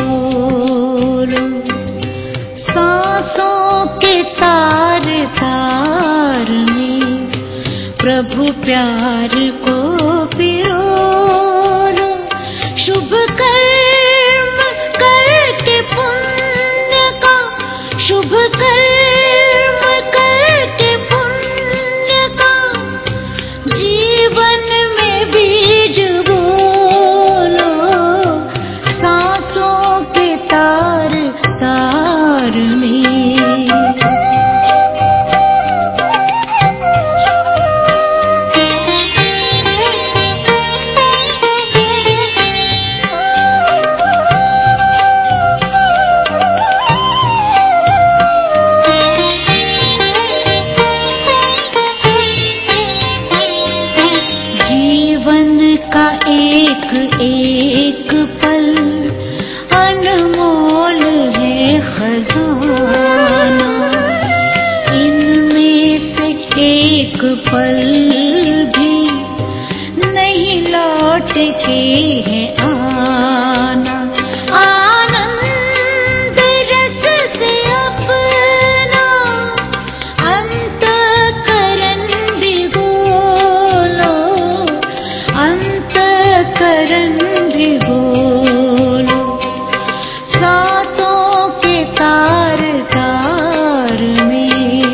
बोलो, सांसों के तार तार में प्रभु प्यार को पिरोलो। शुभ कर्म करके पुण्य का, शुभ कर्म करके पुण्य का जीवन में बीज बोलो, सांसों के तार तार में। का एक एक पल अनमोल है खजाना, इनमें से एक पल भी नहीं लौट के है आना। आनंद रस से अपना अंतःकरण भिगोलो, अंतःकरण भिगोलो, सांसों के तार तार में।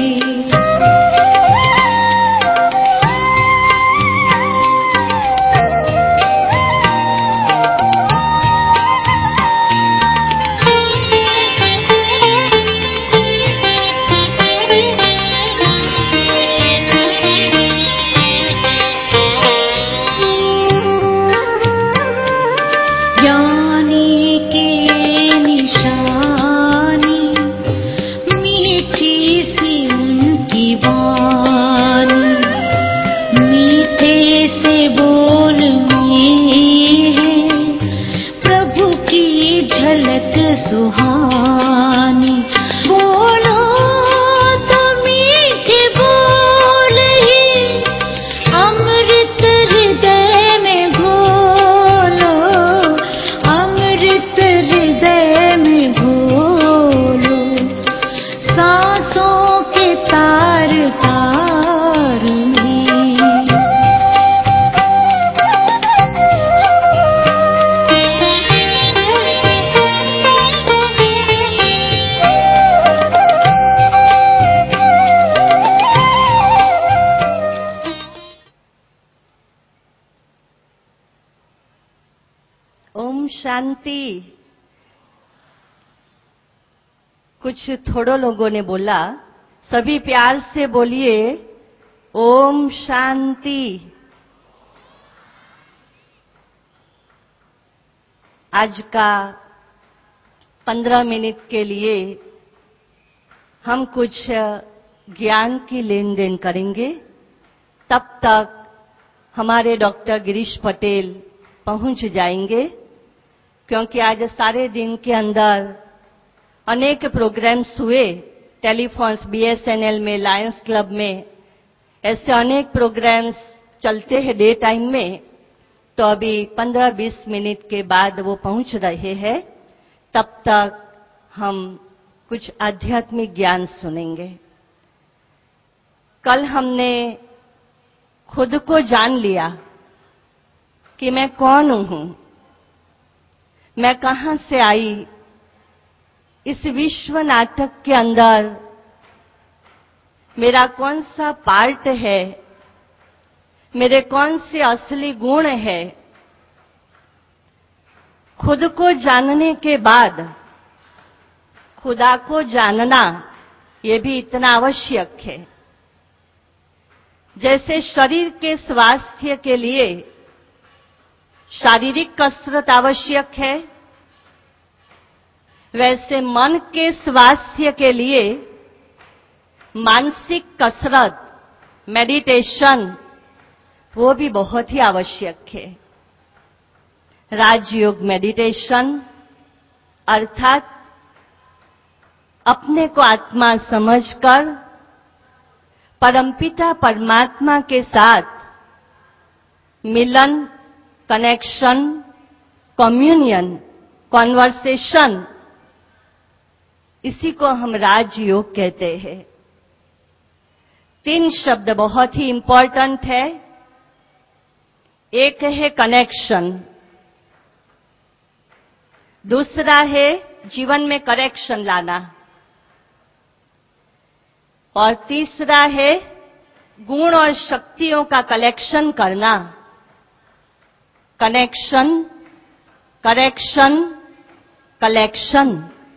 ज्ञानी के निशानी मीठी सी उनकी वाणी, मीठे से बोल में है प्रभु की झलक सुहानी। बोलो तो मीठे बोल ही अमृत हृदय में घोलो, अमृत हृदय में घोलो, सांसों के तार तार में। ओम शांति। कुछ थोड़ो लोगों ने बोला, सभी प्यार से बोलिए ओम शांति। आज का 15 मिनट के लिए हम कुछ ज्ञान की लेन देन करेंगे। तब तक हमारे डॉक्टर गिरीश पटेल पहुंच जाएंगे, क्योंकि आज सारे दिन के अंदर अनेक प्रोग्राम्स हुए, टेलीफोन्स बीएसएनएल में, लायंस क्लब में, ऐसे अनेक प्रोग्राम्स चलते हैं डे टाइम में। तो अभी 15-20 मिनट के बाद वो पहुंच रहे हैं। तब तक हम कुछ आध्यात्मिक ज्ञान सुनेंगे। कल हमने खुद को जान लिया कि मैं कौन हूं, मैं कहां से आई, इस विश्व नाटक के अंदर मेरा कौन सा पार्ट है, मेरे कौन से असली गुण है। खुद को जानने के बाद खुदा को जानना ये भी इतना आवश्यक है। जैसे शरीर के स्वास्थ्य के लिए शारीरिक कसरत आवश्यक है, वैसे मन के स्वास्थ्य के लिए मानसिक कसरत, मेडिटेशन, वो भी बहुत ही आवश्यक है। राजयोग मेडिटेशन अर्थात अपने को आत्मा समझकर परमपिता परमात्मा के साथ मिलन, कनेक्शन, कम्युनियन कॉन्वर्सेशन, इसी को हम राजयोग कहते हैं। 3 शब्द बहुत ही इंपॉर्टेंट है। एक है कनेक्शन, दूसरा है जीवन में करेक्शन लाना, और तीसरा है गुण और शक्तियों का कलेक्शन करना। Connection, correction, collection.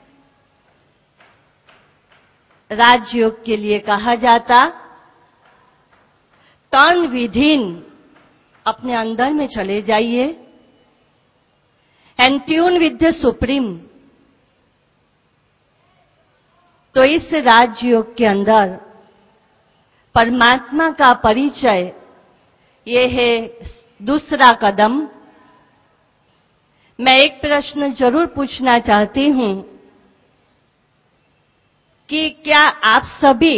राजयोग के लिए कहा जाता टर्न विदिन, अपने अंदर में चले जाइए, and tune with the supreme. तो इस राजयोग के अंदर परमात्मा का परिचय, ये है दूसरा कदम। मैं एक प्रश्न जरूर पूछना चाहती हूं कि क्या आप सभी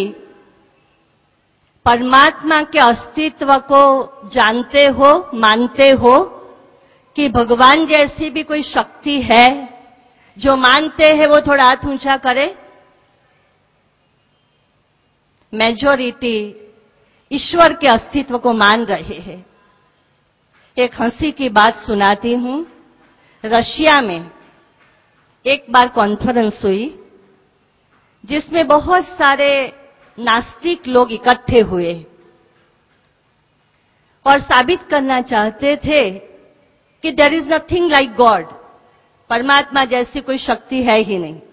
परमात्मा के अस्तित्व को जानते हो, मानते हो कि भगवान जैसी भी कोई शक्ति है? जो मानते हैं वो थोड़ा हाथ ऊंचा करे। मेजॉरिटी ईश्वर के अस्तित्व को मान रहे हैं। एक हंसी की बात सुनाती हूं। रशिया में एक बार कॉन्फ्रेंस हुई जिसमें बहुत सारे नास्तिक लोग इकट्ठे हुए और साबित करना चाहते थे कि there is nothing like God, परमात्मा जैसी कोई शक्ति है ही नहीं।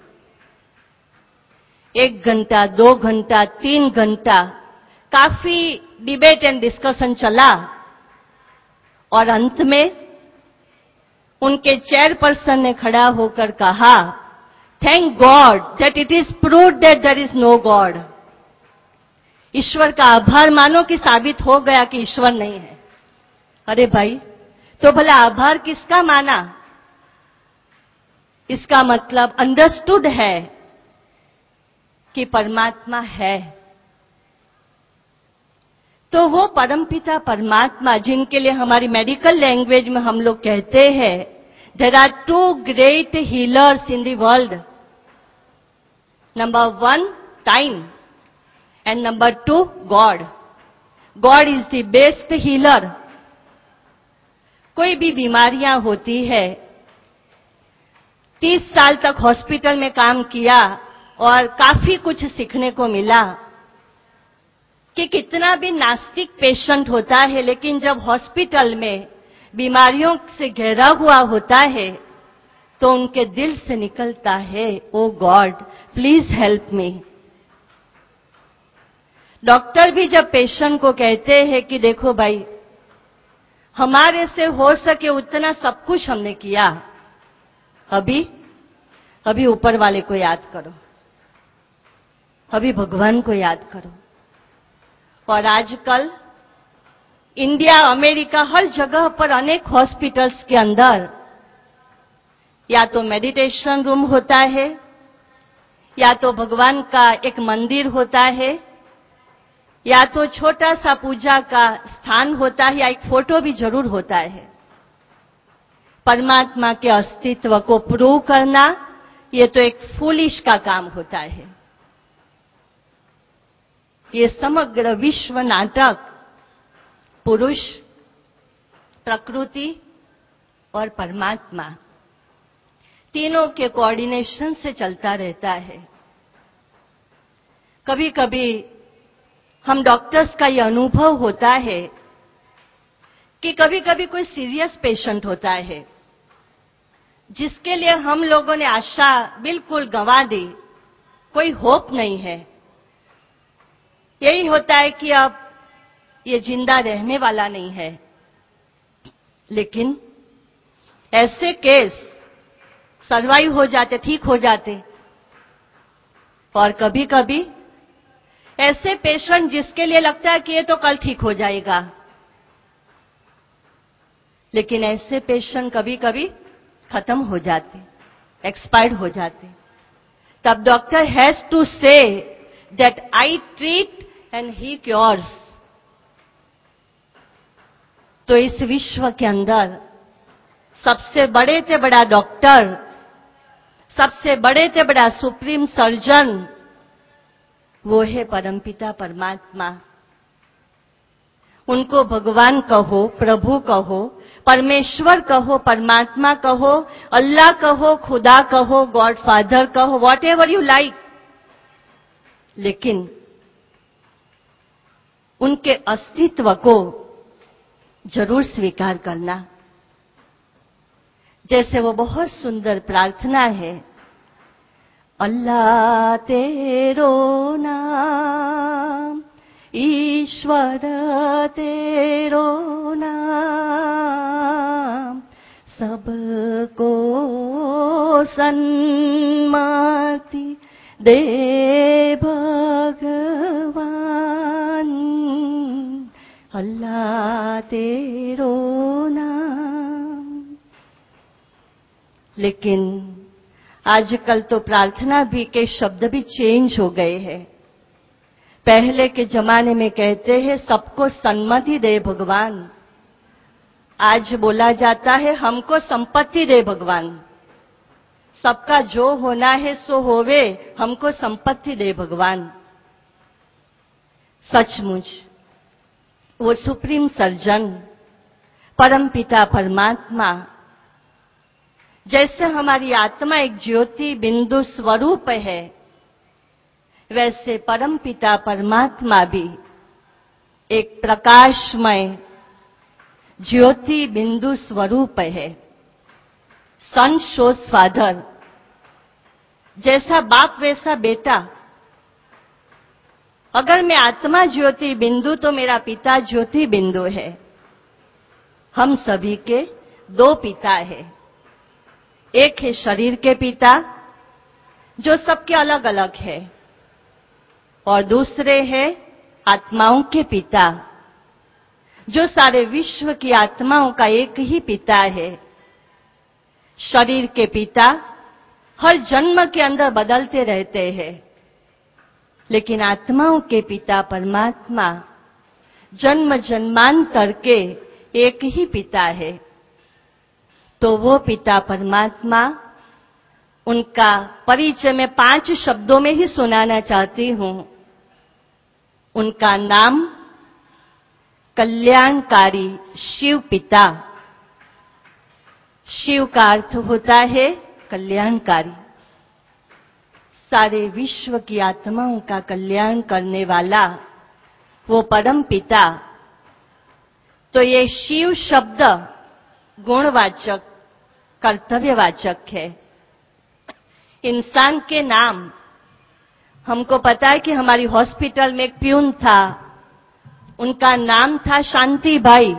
1 घंटा, 2 घंटा, 3 घंटा काफी डिबेट एंड डिस्कशन चला और अंत में उनके चेयरपर्सन ने खड़ा होकर कहा, thank God that it is proved that there is no God. ईश्वर का आभार मानो कि साबित हो गया कि ईश्वर नहीं है। अरे भाई, तो भला आभार किसका माना? इसका मतलब अंडरस्टूड है कि परमात्मा है। तो वो परमपिता परमात्मा जिनके लिए हमारी मेडिकल लैंग्वेज में हम लोग कहते हैं, there are 2 great healers in the world. Number 1 time and number 2 God. God is the best healer. कोई भी बीमारियां होती है, 30 साल तक हॉस्पिटल में काम किया और काफी कुछ सीखने को मिला कि कितना भी नास्तिक पेशेंट होता है, लेकिन जब हॉस्पिटल में बीमारियों से घेरा हुआ होता है तो उनके दिल से निकलता है, oh God please help me. Doctor भी जब पेशेंट को कहते हैं कि देखो भाई, हमारे से हो सके उतना सब कुछ हमने किया, अभी ऊपर वाले को याद करो, अभी भगवान को याद करो। और आजकल इंडिया, अमेरिका, हर जगह पर अनेक हॉस्पिटल्स के अंदर या तो मेडिटेशन रूम होता है, या तो भगवान का एक मंदिर होता है, या तो छोटा सा पूजा का स्थान होता है, या एक फोटो भी जरूर होता है। परमात्मा के अस्तित्व को प्रूव करना, ये तो एक फूलिश का काम होता है। ये समग्र विश्व नाटक पुरुष, प्रकृति और परमात्मा तीनों के कोऑर्डिनेशन से चलता रहता है। कभी कभी हम डॉक्टर्स का ये अनुभव होता है कि कभी कभी कोई सीरियस पेशेंट होता है जिसके लिए हम लोगों ने आशा बिल्कुल गंवा दी, कोई होप नहीं है। यही होता है कि अब ये जिंदा रहने वाला नहीं है। लेकिन ऐसे केस सर्वाइव हो जाते, ठीक हो जाते। और कभी कभी ऐसे पेशेंट जिसके लिए लगता है कि ये तो कल ठीक हो जाएगा, लेकिन ऐसे पेशेंट कभी कभी खत्म हो जाते, एक्सपायर्ड हो जाते। तब doctor has to say that I treat and he cures. तो इस विश्व के अंदर सबसे बड़े से बड़ा डॉक्टर सबसे बड़े से बड़ा सुप्रीम सर्जन वो है परमपिता परमात्मा। उनको भगवान कहो, प्रभु कहो, परमेश्वर कहो, परमात्मा कहो, अल्लाह कहो, खुदा कहो, गॉड फादर कहो, वॉट एवर यू लाइक, लेकिन उनके अस्तित्व को जरूर स्वीकार करना। जैसे वो बहुत सुंदर प्रार्थना है, अल्लाह तेरो नाम, ईश्वर तेरो नाम, सबको सन्मति दे भगवान, अल्लाह तेरो नाम। लेकिन आजकल तो प्रार्थना भी के शब्द भी चेंज हो गए हैं। पहले के जमाने में कहते हैं सबको सन्मति दे भगवान, आज बोला जाता है हमको संपत्ति दे भगवान। सबका जो होना है सो होवे, हमको संपत्ति दे भगवान। सचमुच वो सुप्रीम सर्जन परमपिता परमात्मा, जैसे हमारी आत्मा एक ज्योति बिंदु स्वरूप है, वैसे परमपिता परमात्मा भी एक प्रकाशमय ज्योति बिंदु स्वरूप है। सन शोज फादर, जैसा बाप वैसा बेटा। अगर मैं आत्मा ज्योति बिंदु तो मेरा पिता ज्योति बिंदु है। हम सभी के दो पिता है, एक है शरीर के पिता जो सबके अलग अलग है, और दूसरे हैं आत्माओं के पिता जो सारे विश्व की आत्माओं का एक ही पिता है। शरीर के पिता हर जन्म के अंदर बदलते रहते हैं, लेकिन आत्माओं के पिता परमात्मा जन्म जन्मांतर के एक ही पिता है। तो वो पिता परमात्मा, उनका परिचय मैं 5 शब्दों में ही सुनाना चाहती हूं। उनका नाम कल्याणकारी शिव पिता। शिव का अर्थ होता है कल्याणकारी, सारे विश्व की आत्माओं का कल्याण करने वाला वो परम पिता। तो ये शिव शब्द गुणवाचक, कर्तव्यवाचक है। इंसान के नाम, हमको पता है कि हमारी हॉस्पिटल में एक प्यून था, उनका नाम था शांति भाई।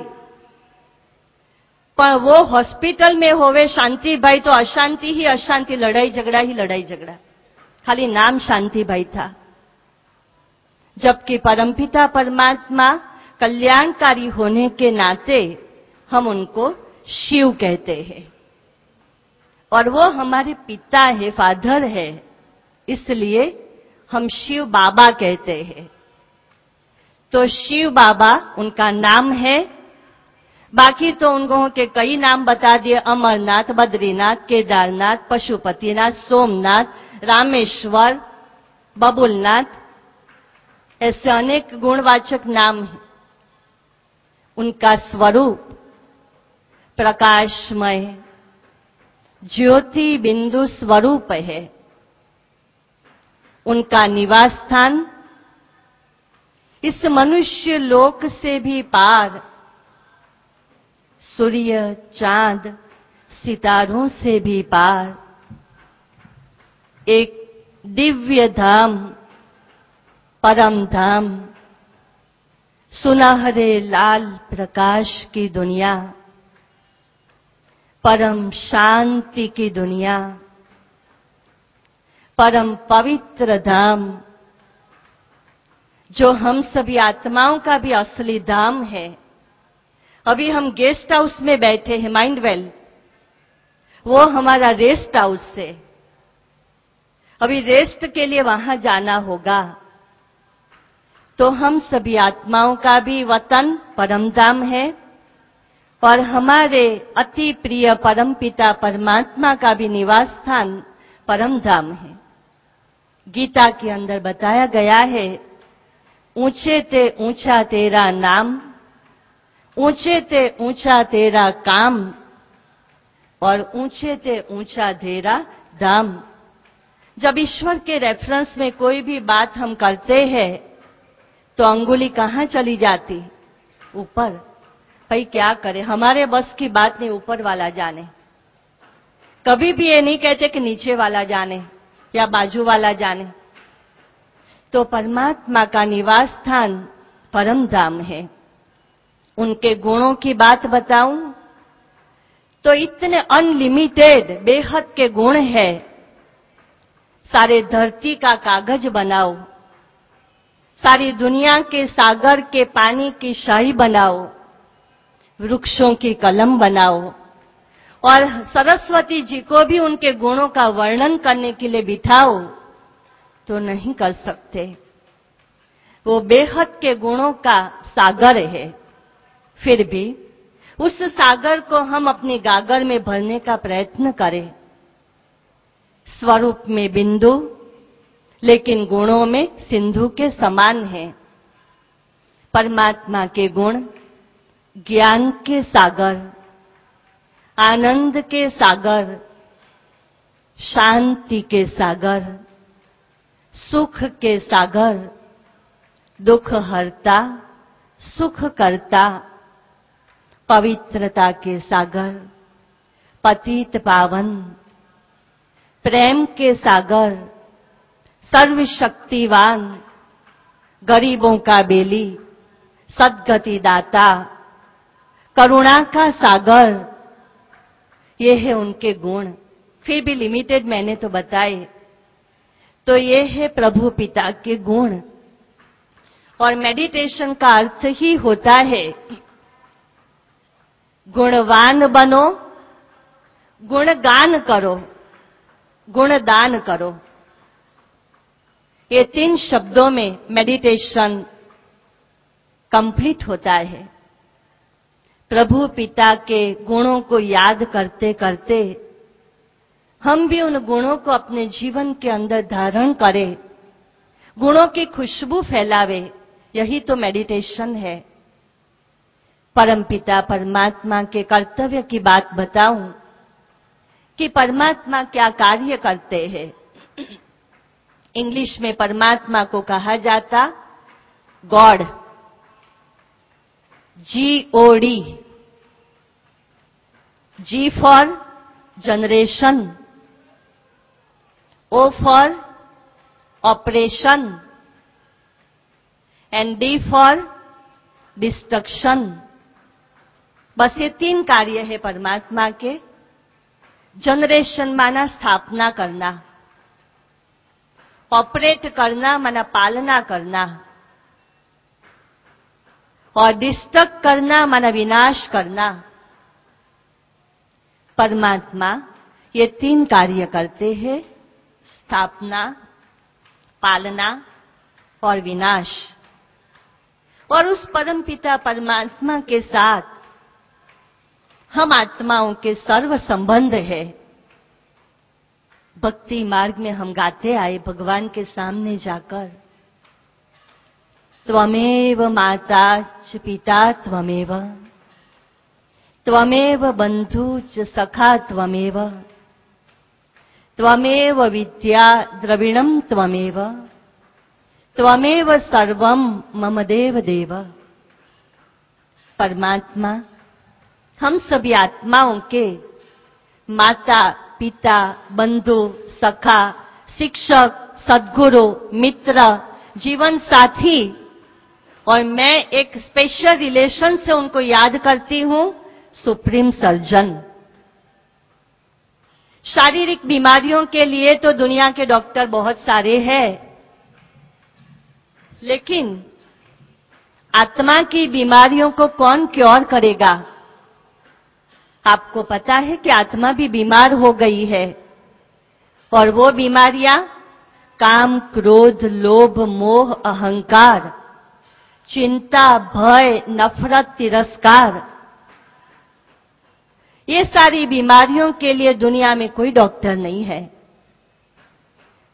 पर वो हॉस्पिटल में होवे शांति भाई तो अशांति ही अशांति, लड़ाई झगड़ा ही लड़ाई झगड़ा, खाली नाम शांति भाई था। जबकि परमपिता परमात्मा कल्याणकारी होने के नाते हम उनको शिव कहते हैं, और वो हमारे पिता है, फादर है, इसलिए हम शिव बाबा कहते हैं। तो शिव बाबा उनका नाम है। बाकी तो उनको के कई नाम बता दिए, अमरनाथ, बद्रीनाथ, केदारनाथ, पशुपतिनाथ, सोमनाथ, रामेश्वर, बबुलनाथ, ऐसे अनेक गुणवाचक नाम हैं। उनका स्वरूप प्रकाशमय ज्योति बिंदु स्वरूप है। उनका निवास स्थान इस मनुष्य लोक से भी पार, सूर्य, चांद, सितारों से भी पार, एक दिव्य धाम, परम धाम, सुनहरे लाल प्रकाश की दुनिया, परम शांति की दुनिया, परम पवित्र धाम, जो हम सभी आत्माओं का भी असली धाम है। अभी हम गेस्ट हाउस में बैठे हैं, माइंड वेल, वो हमारा रेस्ट हाउस है। अभी रेस्ट के लिए वहां जाना होगा। तो हम सभी आत्माओं का भी वतन परमधाम है, और हमारे अति प्रिय परमपिता परमात्मा का भी निवास स्थान परम धाम है। गीता के अंदर बताया गया है, ऊंचे ते ऊंचा तेरा नाम, ऊंचे ते ऊंचा तेरा काम, और ऊंचे ते ऊंचा तेरा धाम। जब ईश्वर के रेफरेंस में कोई भी बात हम करते हैं तो अंगुली कहां चली जाती? ऊपर। भाई क्या करें, हमारे बस की बात नहीं, ऊपर वाला जाने। कभी भी ये नहीं कहते कि नीचे वाला जाने या बाजू वाला जाने। तो परमात्मा का निवास स्थान परम धाम है। उनके गुणों की बात बताऊं तो इतने अनलिमिटेड बेहद के गुण है। सारे धरती का कागज बनाओ, सारी दुनिया के सागर के पानी की शाही बनाओ, वृक्षों की कलम बनाओ, और सरस्वती जी को भी उनके गुणों का वर्णन करने के लिए बिठाओ तो नहीं कर सकते। वो बेहद के गुणों का सागर है। फिर भी उस सागर को हम अपनी गागर में भरने का प्रयत्न करें। स्वरूप में बिंदु, लेकिन गुणों में सिंधु के समान है। परमात्मा के गुण ज्ञान के सागर, आनंद के सागर, शांति के सागर, सुख के सागर, दुख हरता, सुख करता, पवित्रता के सागर, पतित पावन, प्रेम के सागर, सर्वशक्तिवान, गरीबों का बेली, सद्गति दाता, करुणा का सागर, ये है उनके गुण। फिर भी लिमिटेड मैंने तो बताए। तो ये है प्रभु पिता के गुण। और मेडिटेशन का अर्थ ही होता है गुणवान बनो, गुणगान करो, गुणदान करो। ये 3 शब्दों में मेडिटेशन कंप्लीट होता है। प्रभु पिता के गुणों को याद करते करते हम भी उन गुणों को अपने जीवन के अंदर धारण करें, गुणों की खुशबू फैलावे। यही तो मेडिटेशन है। परमपिता परमात्मा के कर्तव्य की बात बताऊं कि परमात्मा क्या कार्य करते हैं। इंग्लिश में परमात्मा को कहा जाता God, GOD। G for generation, O for operation, and D for destruction. बस ये 3 कार्य है परमात्मा के। जनरेशन माना स्थापना करना, ऑपरेट करना माना पालना करना, और डिस्ट्रक्ट करना माना विनाश करना। परमात्मा ये 3 कार्य करते हैं, स्थापना, पालना और विनाश। और उस परमपिता परमात्मा के साथ हम आत्माओं के सर्व संबंध है। भक्ति मार्ग में हम गाते आए भगवान के सामने जाकर, त्वमेव माता च पिता त्वमेव, त्वमेव बंधु च सखा त्वमेव, त्वमेव विद्या द्रविणम त्वमेव, त्वमेव सर्वम मम देव देव। परमात्मा हम सभी आत्माओं के माता, पिता, बंधु, सखा, शिक्षक, सद्गुरु, मित्र, जीवन साथी, और मैं एक स्पेशल रिलेशन से उनको याद करती हूं, सुप्रीम सर्जन। शारीरिक बीमारियों के लिए तो दुनिया के डॉक्टर बहुत सारे हैं, लेकिन आत्मा की बीमारियों को कौन क्योर करेगा? आपको पता है कि आत्मा भी बीमार हो गई है, और वो बीमारियां काम, क्रोध, लोभ, मोह, अहंकार, चिंता, भय, नफरत, तिरस्कार। ये सारी बीमारियों के लिए दुनिया में कोई डॉक्टर नहीं है।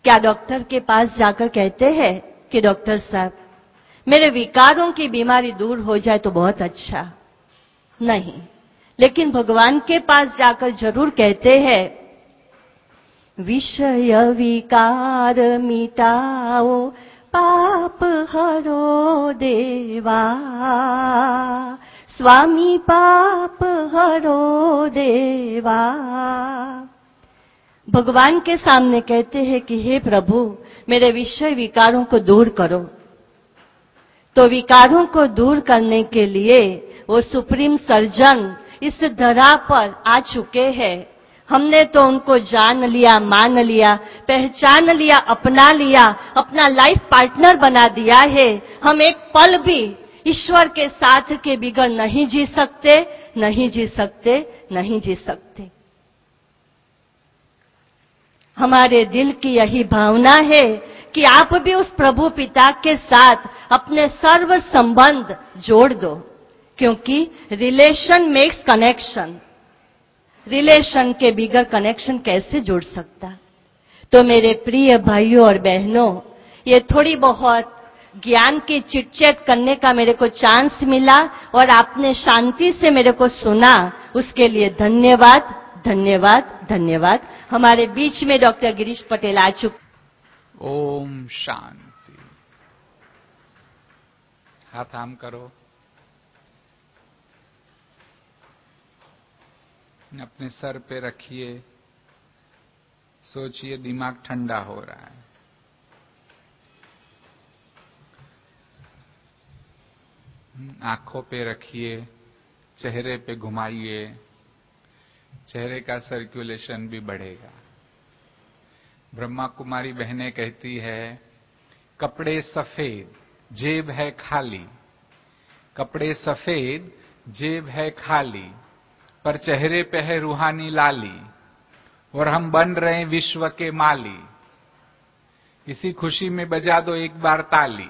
क्या डॉक्टर के पास जाकर कहते हैं कि डॉक्टर साहब मेरे विकारों की बीमारी दूर हो जाए तो बहुत अच्छा? नहीं, लेकिन भगवान के पास जाकर जरूर कहते हैं विषय विकार मिटाओ पाप हरो देवा, स्वामी पाप हरो देवा। भगवान के सामने कहते हैं कि हे प्रभु मेरे विषय विकारों को दूर करो। तो विकारों को दूर करने के लिए वो सुप्रीम सर्जन इस धरा पर आ चुके हैं। हमने तो उनको जान लिया, मान लिया, पहचान लिया, अपना लिया, अपना लाइफ पार्टनर बना दिया है। हम एक पल भी ईश्वर के साथ के बिगर नहीं जी सकते, नहीं जी सकते, नहीं जी सकते। हमारे दिल की यही भावना है कि आप भी उस प्रभु पिता के साथ अपने सर्व संबंध जोड़ दो, क्योंकि रिलेशन मेक्स कनेक्शन। रिलेशन के बिगर कनेक्शन कैसे जुड़ सकता? तो मेरे प्रिय भाइयों और बहनों, ये थोड़ी बहुत ज्ञान की चिटचैट करने का मेरे को चांस मिला और आपने शांति से मेरे को सुना, उसके लिए धन्यवाद, धन्यवाद, धन्यवाद। हमारे बीच में डॉक्टर गिरीश पटेल आ चुके। ओम शांति। हाथ आम करो, अपने सर पे रखिए, सोचिए दिमाग ठंडा हो रहा है। आंखों पे रखिए, चेहरे पे घुमाइए, चेहरे का सर्कुलेशन भी बढ़ेगा। ब्रह्मा कुमारी बहनें कहती है कपड़े सफेद जेब है खाली, कपड़े सफेद जेब है खाली, पर चेहरे पे है रूहानी लाली, और हम बन रहे हैं विश्व के माली। इसी खुशी में बजा दो एक बार ताली।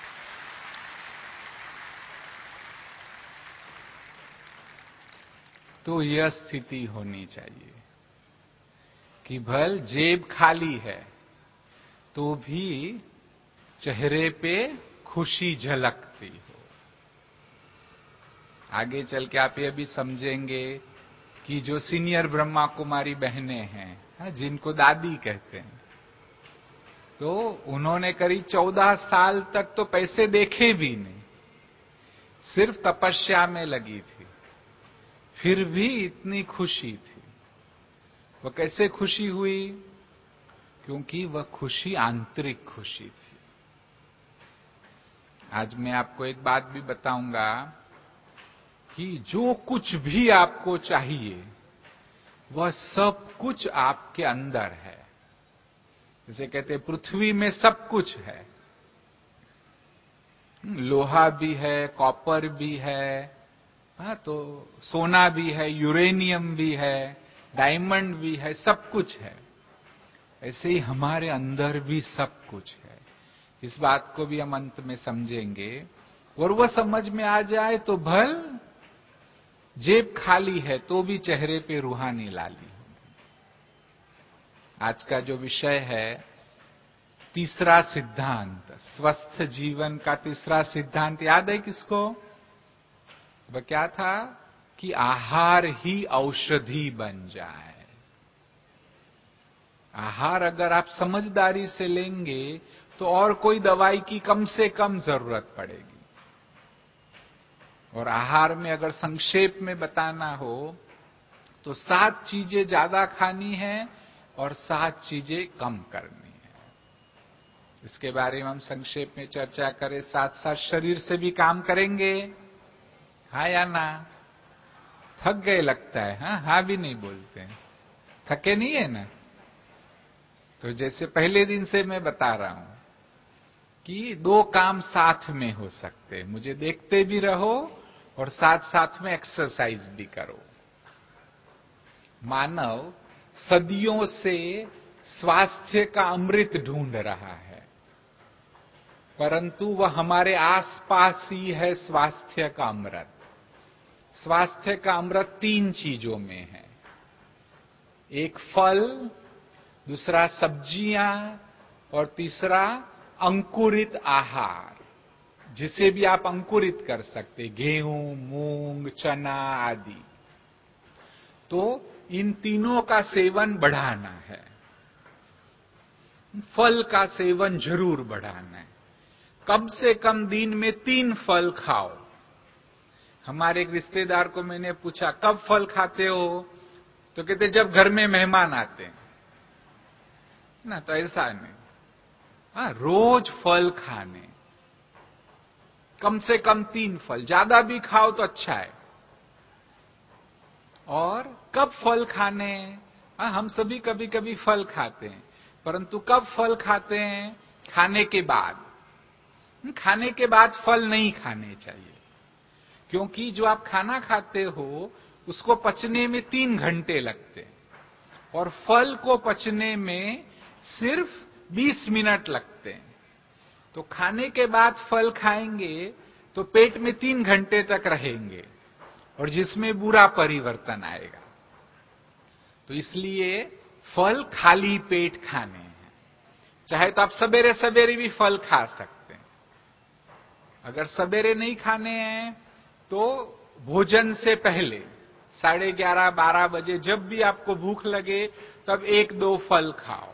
तो यह स्थिति होनी चाहिए कि भल जेब खाली है तो भी चेहरे पे खुशी झलकती हो। आगे चल के आप ये भी समझेंगे कि जो सीनियर ब्रह्मा कुमारी बहनें हैं, जिनको दादी कहते हैं, तो उन्होंने करीब 14 साल तक तो पैसे देखे भी नहीं, सिर्फ तपस्या में लगी थी, फिर भी इतनी खुशी थी। वह कैसे खुशी हुई? क्योंकि वह खुशी आंतरिक खुशी थी। आज मैं आपको एक बात भी बताऊंगा कि जो कुछ भी आपको चाहिए वह सब कुछ आपके अंदर है। जैसे कहते हैं पृथ्वी में सब कुछ है, लोहा भी है, कॉपर भी है, तो सोना भी है, यूरेनियम भी है, डायमंड भी है, सब कुछ है। ऐसे ही हमारे अंदर भी सब कुछ है। इस बात को भी हम अंत में समझेंगे, और वह समझ में आ जाए तो भल जेब खाली है तो भी चेहरे पे रूहानी लाली। आज का जो विषय है तीसरा सिद्धांत, स्वस्थ जीवन का तीसरा सिद्धांत याद है किसको? वह क्या था कि आहार ही औषधि बन जाए। आहार अगर आप समझदारी से लेंगे तो और कोई दवाई की कम से कम जरूरत पड़ेगी। और आहार में अगर संक्षेप में बताना हो तो 7 चीजें ज्यादा खानी है और 7 चीजें कम करनी है। इसके बारे में हम संक्षेप में चर्चा करें, साथ साथ शरीर से भी काम करेंगे। हाँ या ना? थक गए लगता है। हाँ भी नहीं बोलते हैं, थके नहीं है ना? तो जैसे पहले दिन से मैं बता रहा हूं कि 2 काम साथ में हो सकते हैं, मुझे देखते भी रहो और साथ साथ में एक्सरसाइज भी करो। मानव सदियों से स्वास्थ्य का अमृत ढूंढ रहा है, परंतु वह हमारे आसपास ही है स्वास्थ्य का अमृत। स्वास्थ्य का अमृत 3 चीजों में है, एक फल, दूसरा सब्जियां और तीसरा अंकुरित आहार, जिसे भी आप अंकुरित कर सकते, गेहूं, मूंग, चना आदि। तो इन तीनों का सेवन बढ़ाना है। फल का सेवन जरूर बढ़ाना है। कम से कम दिन में 3 फल खाओ। हमारे एक रिश्तेदार को मैंने पूछा, कब फल खाते हो? तो कहते जब घर में मेहमान आते हैं ना। तो ऐसा नहीं, हाँ, रोज फल खाने, कम से कम 3 फल, ज्यादा भी खाओ तो अच्छा है। और कब फल खाने? हाँ, हम सभी कभी कभी फल खाते हैं, परंतु कब फल खाते हैं? खाने के बाद। खाने के बाद फल नहीं खाने चाहिए, क्योंकि जो आप खाना खाते हो उसको पचने में 3 घंटे लगते हैं और फल को पचने में सिर्फ 20 मिनट लगते हैं। तो खाने के बाद फल खाएंगे तो पेट में 3 घंटे तक रहेंगे और जिसमें बुरा परिवर्तन आएगा। तो इसलिए फल खाली पेट खाने हैं। चाहे तो आप सवेरे सवेरे भी फल खा सकते हैं। अगर सवेरे नहीं खाने हैं तो भोजन से पहले 11:30-12 बजे जब भी आपको भूख लगे तब 1-2 फल खाओ।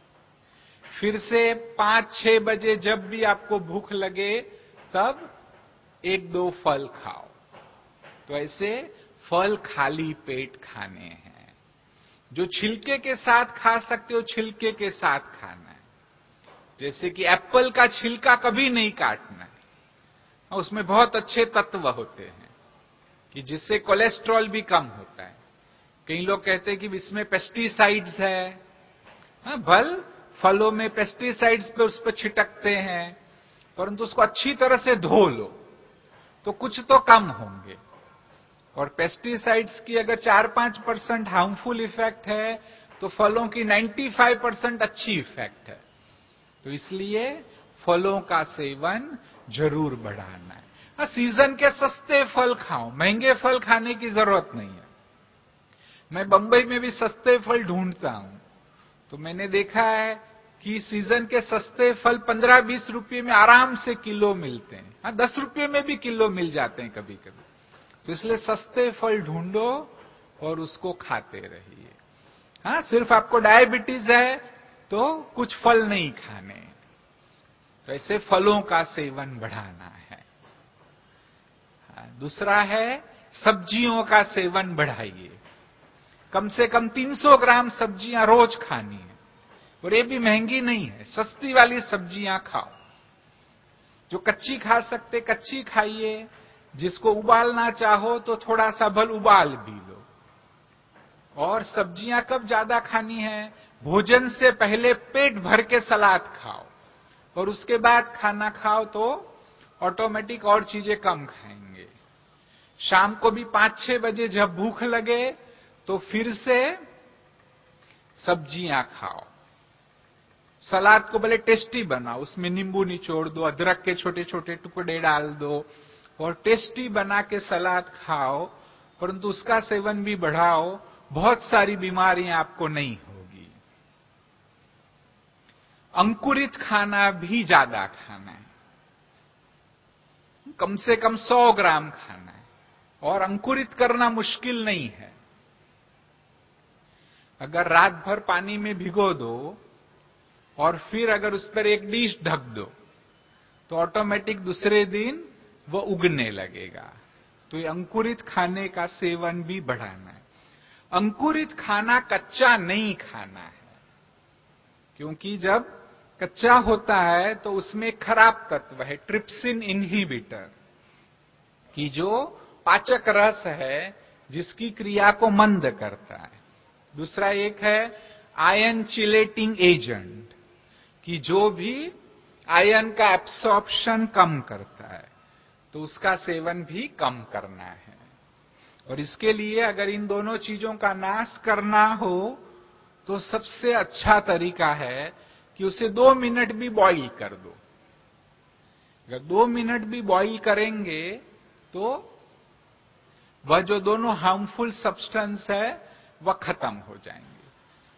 फिर से 5-6 बजे जब भी आपको भूख लगे तब 1-2 फल खाओ। तो ऐसे फल खाली पेट खाने हैं। जो छिलके के साथ खा सकते हो छिलके के साथ खाना है। जैसे कि एप्पल का छिलका कभी नहीं काटना है, उसमें बहुत अच्छे तत्व होते हैं कि जिससे कोलेस्ट्रॉल भी कम होता है। कई लोग कहते हैं कि इसमें पेस्टिसाइड्स है। हाँ, फलों में पेस्टिसाइड्स पे उस पर छिटकते हैं, परंतु उसको अच्छी तरह से धो लो तो कुछ तो कम होंगे। और पेस्टिसाइड्स की अगर 4-5% हार्मफुल इफेक्ट है तो फलों की 95% अच्छी इफेक्ट है। तो इसलिए फलों का सेवन जरूर बढ़ाना है। हाँ, सीजन के सस्ते फल खाओ, महंगे फल खाने की जरूरत नहीं है। मैं बंबई में भी सस्ते फल ढूंढता हूं, तो मैंने देखा है कि सीजन के सस्ते फल 15-20 रुपये में आराम से किलो मिलते हैं। हाँ, 10 रुपये में भी किलो मिल जाते हैं कभी कभी। तो इसलिए सस्ते फल ढूंढो और उसको खाते रहिए। हाँ, सिर्फ आपको डायबिटीज है तो कुछ फल नहीं खाने। तो ऐसे फलों का सेवन बढ़ाना है। हाँ, दूसरा है सब्जियों का सेवन बढ़ाइए। कम से कम 300 ग्राम सब्जियां रोज खानी है, और ये भी महंगी नहीं है, सस्ती वाली सब्जियां खाओ। जो कच्ची खा सकते कच्ची खाइए, जिसको उबालना चाहो तो थोड़ा सा भल उबाल भी लो। और सब्जियां कब ज्यादा खानी है? भोजन से पहले पेट भर के सलाद खाओ और उसके बाद खाना खाओ तो ऑटोमेटिक और चीजें कम खाएंगे। शाम को भी 5-6 बजे जब भूख लगे तो फिर से सब्जियां खाओ। सलाद को भले टेस्टी बनाओ, उसमें नींबू निचोड़ दो, अदरक के छोटे छोटे टुकड़े डाल दो और टेस्टी बना के सलाद खाओ, परंतु उसका सेवन भी बढ़ाओ। बहुत सारी बीमारियां आपको नहीं होगी। अंकुरित खाना भी ज्यादा खाना है, कम से कम 100 ग्राम खाना है, और अंकुरित करना मुश्किल नहीं है। अगर रात भर पानी में भिगो दो और फिर अगर उस पर एक डिश ढक दो तो ऑटोमेटिक दूसरे दिन वो उगने लगेगा। तो ये अंकुरित खाने का सेवन भी बढ़ाना है। अंकुरित खाना कच्चा नहीं खाना है, क्योंकि जब कच्चा होता है तो उसमें खराब तत्व है ट्रिप्सिन इनहिबिटर, कि जो पाचक रस है जिसकी क्रिया को मंद करता है। दूसरा एक है आयन चिलेटिंग एजेंट, कि जो भी आयन का एब्सॉर्प्शन कम करता है, तो उसका सेवन भी कम करना है। और इसके लिए अगर इन दोनों चीजों का नाश करना हो तो सबसे अच्छा तरीका है कि उसे 2 मिनट भी बॉईल कर दो। अगर 2 मिनट भी बॉईल करेंगे तो वह जो दोनों हार्मफुल सब्सटेंस है वह खत्म हो जाएंगे।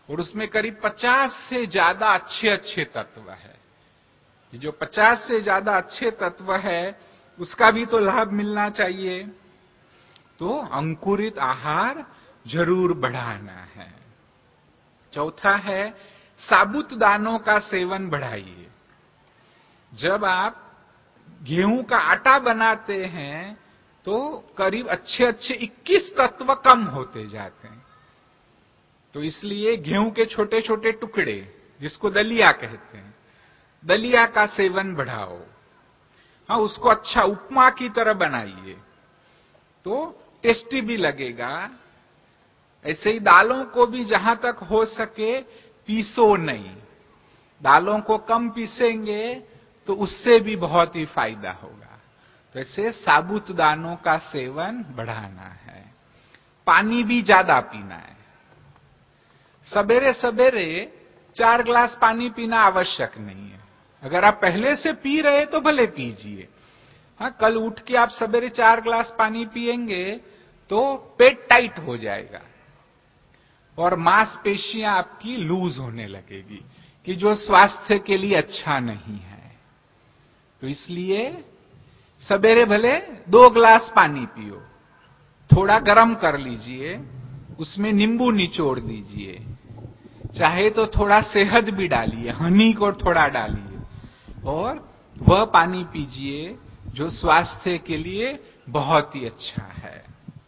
और उसमें करीब 50 से ज्यादा अच्छे अच्छे तत्व है। ये जो 50 से ज्यादा अच्छे तत्व है उसका भी तो लाभ मिलना चाहिए। तो अंकुरित आहार जरूर बढ़ाना है। चौथा है साबुत दानों का सेवन बढ़ाइए। जब आप गेहूं का आटा बनाते हैं तो करीब अच्छे अच्छे 21 तत्व कम होते जाते हैं। तो इसलिए गेहूं के छोटे छोटे टुकड़े, जिसको दलिया कहते हैं, दलिया का सेवन बढ़ाओ। हाँ, उसको अच्छा उपमा की तरह बनाइए तो टेस्टी भी लगेगा। ऐसे ही दालों को भी जहां तक हो सके पीसो नहीं। दालों को कम पीसेंगे तो उससे भी बहुत ही फायदा होगा। तो ऐसे साबुत दानों का सेवन बढ़ाना है। पानी भी ज्यादा पीना है। सवेरे सवेरे 4 ग्लास पानी पीना आवश्यक नहीं है। अगर आप पहले से पी रहे तो भले पीजिए। हाँ, कल उठ के आप सवेरे 4 ग्लास पानी पिएंगे तो पेट टाइट हो जाएगा और मांसपेशियां आपकी लूज होने लगेगी, कि जो स्वास्थ्य के लिए अच्छा नहीं है। तो इसलिए सवेरे भले 2 ग्लास पानी पियो, थोड़ा गर्म कर लीजिए, उसमें नींबू निचोड़ दीजिए, चाहे तो थोड़ा शहद भी डालिए, हनी को थोड़ा डालिए और वह पानी पीजिए जो स्वास्थ्य के लिए बहुत ही अच्छा है।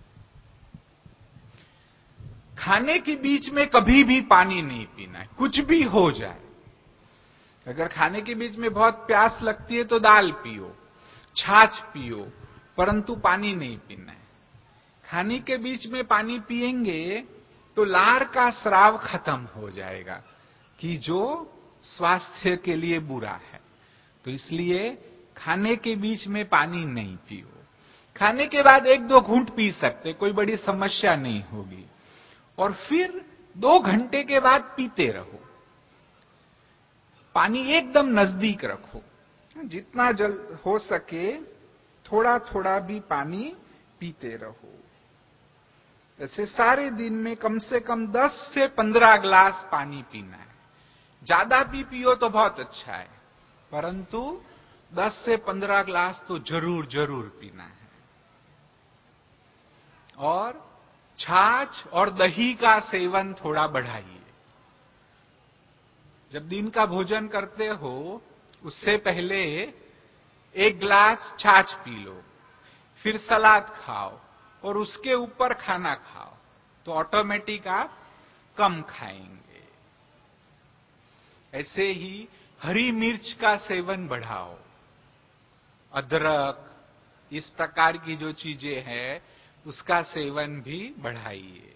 खाने के बीच में कभी भी पानी नहीं पीना है, कुछ भी हो जाए। अगर खाने के बीच में बहुत प्यास लगती है तो दाल पियो, छाछ पियो, परंतु पानी नहीं पीना है। खाने के बीच में पानी पिएंगे तो लार का स्राव खत्म हो जाएगा, कि जो स्वास्थ्य के लिए बुरा है। तो इसलिए खाने के बीच में पानी नहीं पियो। खाने के बाद 1-2 घूंट पी सकते, कोई बड़ी समस्या नहीं होगी। और फिर 2 घंटे के बाद पीते रहो। पानी एकदम नजदीक रखो, जितना जल्द हो सके थोड़ा थोड़ा भी पानी पीते रहो। ऐसे सारे दिन में कम से कम 10 से 15 ग्लास पानी पीना है। ज्यादा भी पियो तो बहुत अच्छा है, परंतु 10 से 15 ग्लास तो जरूर जरूर पीना है। और छाछ और दही का सेवन थोड़ा बढ़ाइए। जब दिन का भोजन करते हो उससे पहले 1 ग्लास छाछ पी लो, फिर सलाद खाओ और उसके ऊपर खाना खाओ, तो ऑटोमेटिक आप कम खाएंगे। ऐसे ही हरी मिर्च का सेवन बढ़ाओ, अदरक, इस प्रकार की जो चीजें हैं उसका सेवन भी बढ़ाइए।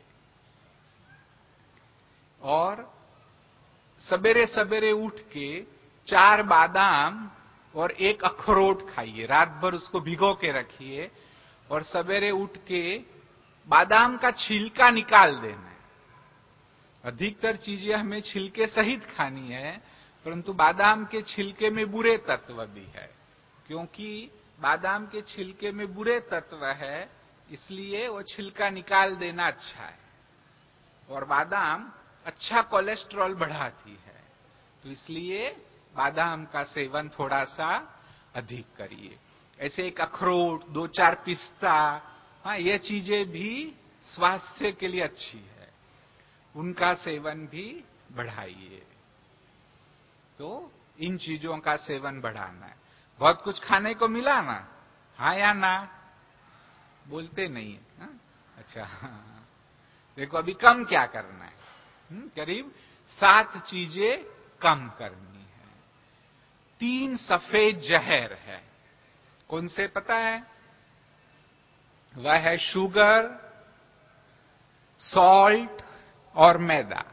और सवेरे सवेरे उठ के 4 बादाम और 1 अखरोट खाइए। रात भर उसको भिगो के रखिए और सवेरे उठ के बादाम का छिलका निकाल देना है। अधिकतर चीजें हमें छिलके सहित खानी है, परंतु बादाम के छिलके में बुरे तत्व भी है। क्योंकि बादाम के छिलके में बुरे तत्व है, इसलिए वो छिलका निकाल देना अच्छा है। और बादाम अच्छा कोलेस्ट्रॉल बढ़ाती है, तो इसलिए बादाम का सेवन थोड़ा सा अधिक करिए। ऐसे 1 अखरोट, 2-4 पिस्ता, हाँ, ये चीजें भी स्वास्थ्य के लिए अच्छी है, उनका सेवन भी बढ़ाइए। तो इन चीजों का सेवन बढ़ाना है। बहुत कुछ खाने को मिला ना, हाँ या ना? बोलते नहीं है। हाँ? अच्छा, हाँ। देखो अभी कम क्या करना है, करीब 7 चीजें कम करनी है। 3 सफेद जहर है। कौन से पता है? वह है शुगर, सॉल्ट और मैदा।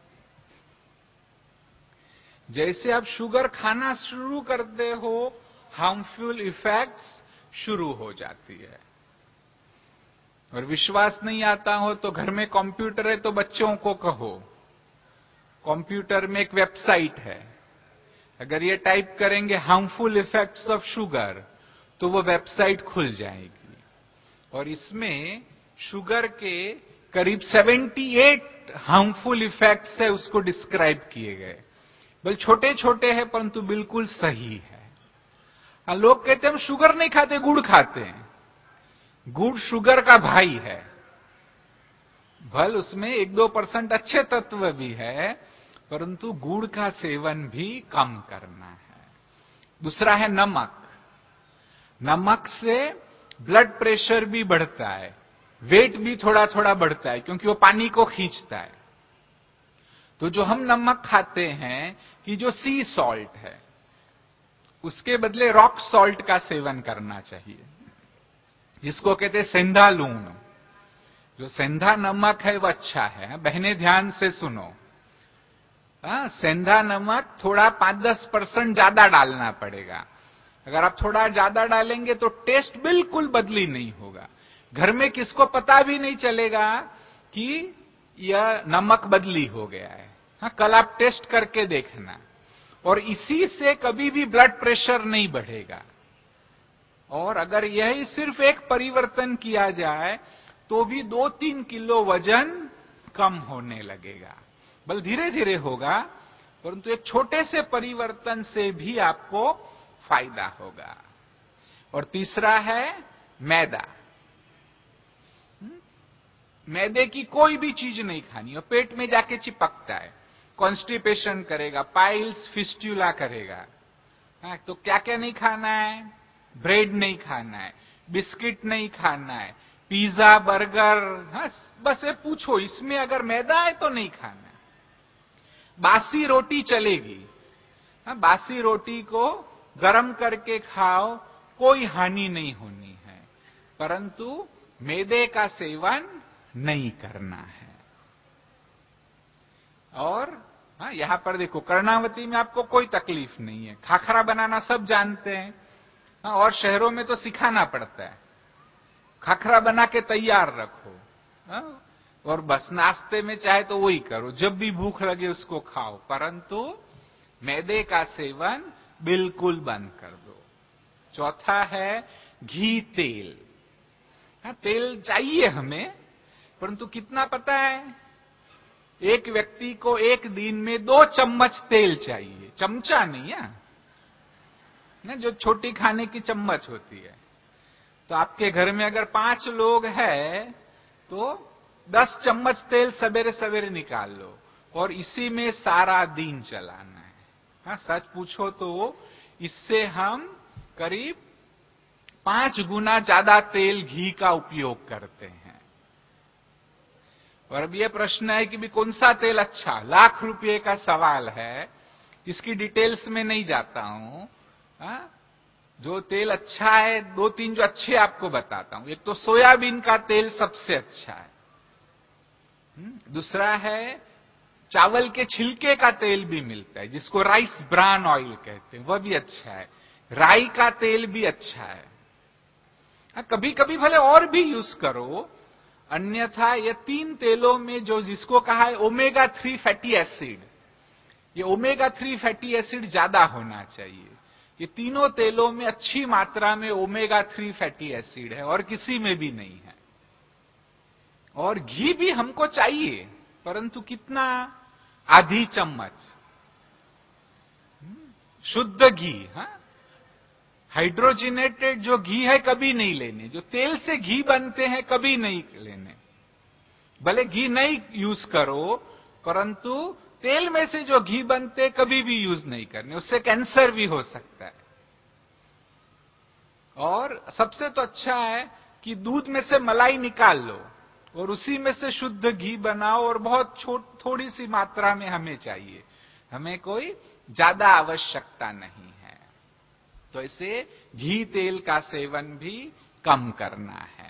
जैसे आप शुगर खाना शुरू करते हो, हार्मफुल इफेक्ट्स शुरू हो जाती है। और विश्वास नहीं आता हो तो घर में कंप्यूटर है तो बच्चों को कहो, कंप्यूटर में एक वेबसाइट है, अगर ये टाइप करेंगे हार्मफुल इफेक्ट्स ऑफ शुगर तो वो वेबसाइट खुल जाएगी। और इसमें शुगर के करीब 78 हार्मफुल इफेक्ट्स है उसको डिस्क्राइब किए गए। बल छोटे छोटे हैं परंतु बिल्कुल सही है। हाँ, लोग कहते हैं हम शुगर नहीं खाते, गुड़ खाते हैं। गुड़ शुगर का भाई है, भल उसमें 1-2% अच्छे तत्व भी है, परंतु गुड़ का सेवन भी कम करना है। दूसरा है नमक। नमक से ब्लड प्रेशर भी बढ़ता है, वेट भी थोड़ा थोड़ा बढ़ता है, क्योंकि वो पानी को खींचता है। तो जो हम नमक खाते हैं कि जो सी सॉल्ट है, उसके बदले रॉक सॉल्ट का सेवन करना चाहिए, जिसको कहते हैं सेंधा लूण। जो सेंधा नमक है वो अच्छा है। बहने ध्यान से सुनो, सेंधा नमक थोड़ा 5-10% ज्यादा डालना पड़ेगा। अगर आप थोड़ा ज्यादा डालेंगे तो टेस्ट बिल्कुल बदली नहीं होगा। घर में किसको पता भी नहीं चलेगा कि यह नमक बदली हो गया है। हाँ, कल आप टेस्ट करके देखना। और इसी से कभी भी ब्लड प्रेशर नहीं बढ़ेगा। और अगर यही सिर्फ एक परिवर्तन किया जाए तो भी 2-3 किलो वजन कम होने लगेगा। बल धीरे धीरे होगा, परंतु एक छोटे से परिवर्तन से भी आपको फायदा होगा। और तीसरा है मैदा। मैदे की कोई भी चीज नहीं खानी, और पेट में जाके चिपकता है, कॉन्स्टिपेशन करेगा, पाइल्स फिस्टुला करेगा। हाँ, तो क्या क्या नहीं खाना है? ब्रेड नहीं खाना है, बिस्किट नहीं खाना है, पिज्जा बर्गर। हाँ, बस ये पूछो इसमें अगर मैदा है तो नहीं खाना है। बासी रोटी चलेगी। हाँ, बासी रोटी को गरम करके खाओ, कोई हानि नहीं होनी है, परंतु मैदे का सेवन नहीं करना है। और हाँ, यहां पर देखो कर्णावती में आपको कोई तकलीफ नहीं है, खाखरा बनाना सब जानते हैं। हाँ, और शहरों में तो सिखाना पड़ता है, खाखरा बना के तैयार रखो। हाँ, और बस नाश्ते में चाहे तो वही करो, जब भी भूख लगे उसको खाओ, परंतु मैदे का सेवन बिल्कुल बंद कर दो। चौथा है घी तेल। हाँ, तेल चाहिए हमें, परंतु कितना पता है? एक व्यक्ति को एक दिन में 2 चम्मच तेल चाहिए, चमचा नहीं है ना, जो छोटी खाने की चम्मच होती है। तो आपके घर में अगर 5 लोग हैं तो 10 चम्मच तेल सवेरे सवेरे निकाल लो और इसी में सारा दिन चलाना है। हाँ, सच पूछो तो इससे हम करीब 5 गुना ज्यादा तेल घी का उपयोग करते हैं। और अब यह प्रश्न है कि भी कौन सा तेल अच्छा, लाख रुपए का सवाल है, इसकी डिटेल्स में नहीं जाता हूं। जो तेल अच्छा है, 2-3 जो अच्छे आपको बताता हूं। एक तो सोयाबीन का तेल सबसे अच्छा है। दूसरा है चावल के छिलके का तेल भी मिलता है, जिसको राइस ब्रान ऑयल कहते हैं, वह भी अच्छा है। राई का तेल भी अच्छा है। कभी कभी भले और भी यूज करो, अन्यथा ये 3 तेलों में जो जिसको कहा है ओमेगा 3 फैटी एसिड, ये ओमेगा 3 फैटी एसिड ज्यादा होना चाहिए। ये तीनों तेलों में अच्छी मात्रा में ओमेगा 3 फैटी एसिड है और किसी में भी नहीं है। और घी भी हमको चाहिए, परंतु कितना? आधी चम्मच शुद्ध घी। हाँ, हाइड्रोजिनेटेड जो घी है कभी नहीं लेने, जो तेल से घी बनते हैं कभी नहीं लेने। भले घी नहीं यूज करो, परंतु तेल में से जो घी बनते कभी भी यूज नहीं करने, उससे कैंसर भी हो सकता है। और सबसे तो अच्छा है कि दूध में से मलाई निकाल लो और उसी में से शुद्ध घी बनाओ, और बहुत थोड़ी सी मात्रा में हमें चाहिए, हमें कोई ज्यादा आवश्यकता नहीं है। तो इसे घी तेल का सेवन भी कम करना है।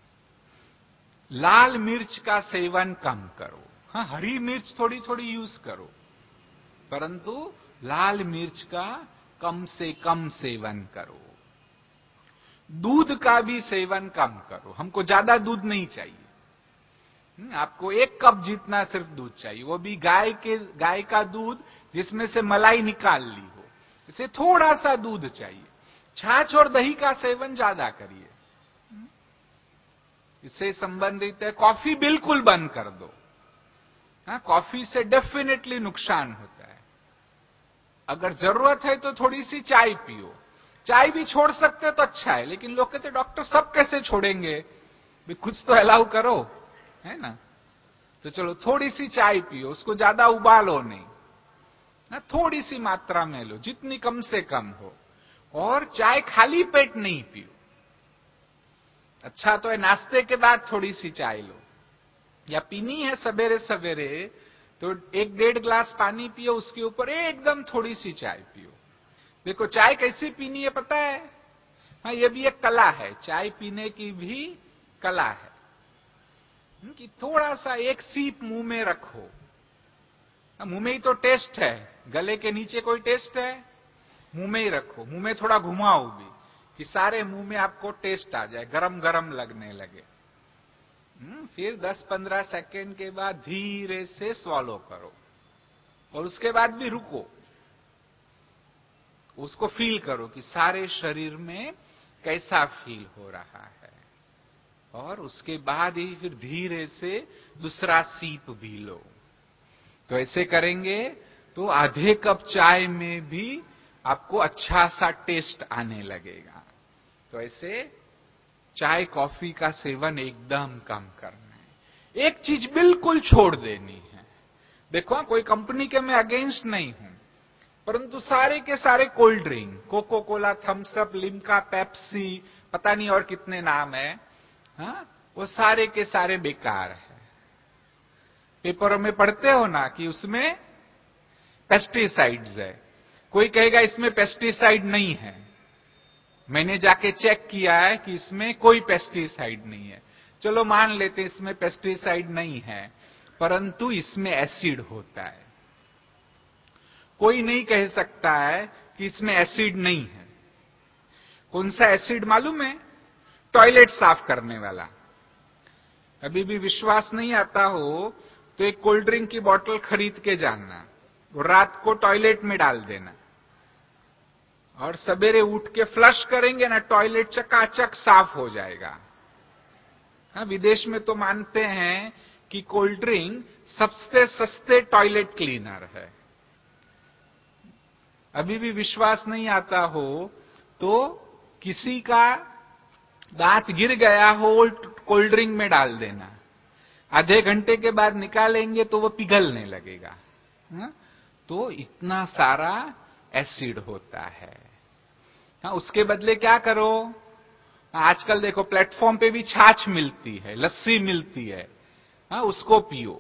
लाल मिर्च का सेवन कम करो। हाँ, हरी मिर्च थोड़ी थोड़ी यूज करो, परंतु लाल मिर्च का कम से कम सेवन करो। दूध का भी सेवन कम करो, हमको ज्यादा दूध नहीं चाहिए। आपको 1 कप जितना सिर्फ दूध चाहिए, वो भी गाय का दूध जिसमें से मलाई निकाल ली हो, इसे थोड़ा सा दूध चाहिए। छाछ और दही का सेवन ज्यादा करिए। इससे संबंधित है, कॉफी बिल्कुल बंद कर दो। हाँ, कॉफी से डेफिनेटली नुकसान होता है। अगर जरूरत है तो थोड़ी सी चाय पियो। चाय भी छोड़ सकते तो अच्छा है, लेकिन लोग कहते डॉक्टर सब कैसे छोड़ेंगे, भी कुछ तो अलाउ करो, है ना। तो चलो थोड़ी सी चाय पियो, उसको ज्यादा उबालो नहीं, ना, थोड़ी सी मात्रा में लो, जितनी कम से कम हो। और चाय खाली पेट नहीं पियो। अच्छा तो है नाश्ते के बाद थोड़ी सी चाय लो, या पीनी है सवेरे सवेरे तो 1-1.5 गिलास पानी पियो, उसके ऊपर एकदम थोड़ी सी चाय पियो। देखो चाय कैसी पीनी है पता है? हाँ, ये भी एक कला है, चाय पीने की भी कला है, कि थोड़ा सा एक सीप मुंह में रखो। मुंह में ही तो टेस्ट है, गले के नीचे कोई टेस्ट है? मुंह में ही रखो, मुंह में थोड़ा घुमाओ भी, कि सारे मुंह में आपको टेस्ट आ जाए, गरम गरम लगने लगे। फिर 10-15 सेकेंड के बाद धीरे से स्वॉलो करो, और उसके बाद भी रुको, उसको फील करो कि सारे शरीर में कैसा फील हो रहा है। और उसके बाद ही फिर धीरे से दूसरा सीप भी लो। तो ऐसे करेंगे तो आधे कप चाय में भी आपको अच्छा सा टेस्ट आने लगेगा। तो ऐसे चाय कॉफी का सेवन एकदम कम करना है। एक चीज बिल्कुल छोड़ देनी है। देखो कोई कंपनी के मैं अगेंस्ट नहीं हूं, परंतु सारे के सारे cold drink, Coca Cola, Thums Up, Limca, Pepsi, पता नहीं और कितने नाम है, हाँ, वो सारे के सारे बेकार है। पेपरों में पढ़ते हो ना कि उसमें पेस्टिसाइड्स है। कोई कहेगा इसमें पेस्टिसाइड नहीं है, मैंने जाके चेक किया है कि इसमें कोई पेस्टिसाइड नहीं है। चलो मान लेते इसमें पेस्टिसाइड नहीं है, परंतु इसमें एसिड होता है। कोई नहीं कह सकता है कि इसमें एसिड नहीं है। कौन सा एसिड मालूम है? टॉयलेट साफ करने वाला। अभी भी विश्वास नहीं आता हो तो एक कोल्ड ड्रिंक की बोतल खरीद के जाना, और रात को टॉयलेट में डाल देना, और सवेरे उठ के फ्लश करेंगे ना, टॉयलेट चकाचक साफ हो जाएगा। हाँ, विदेश में तो मानते हैं कि कोल्ड ड्रिंक सबसे सस्ते टॉयलेट क्लीनर है। अभी भी विश्वास नहीं आता हो तो किसी का दांत गिर गया हो, कोल्ड ड्रिंक में डाल देना, आधे घंटे के बाद निकालेंगे तो वो पिघलने लगेगा। हाँ? तो इतना सारा एसिड होता है। हाँ, उसके बदले क्या करो, आजकल देखो प्लेटफॉर्म पे भी छाछ मिलती है, लस्सी मिलती है, हाँ, उसको पियो।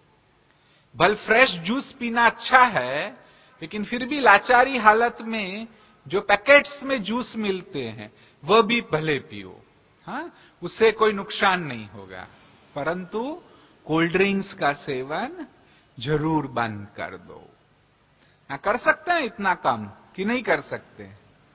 भल फ्रेश जूस पीना अच्छा है, लेकिन फिर भी लाचारी हालत में जो पैकेट्स में जूस मिलते हैं वह भी भले पियो। हाँ, उससे कोई नुकसान नहीं होगा, परंतु कोल्ड ड्रिंक्स का सेवन जरूर बंद कर दो। हाँ, कर सकते हैं इतना कम कि नहीं कर सकते?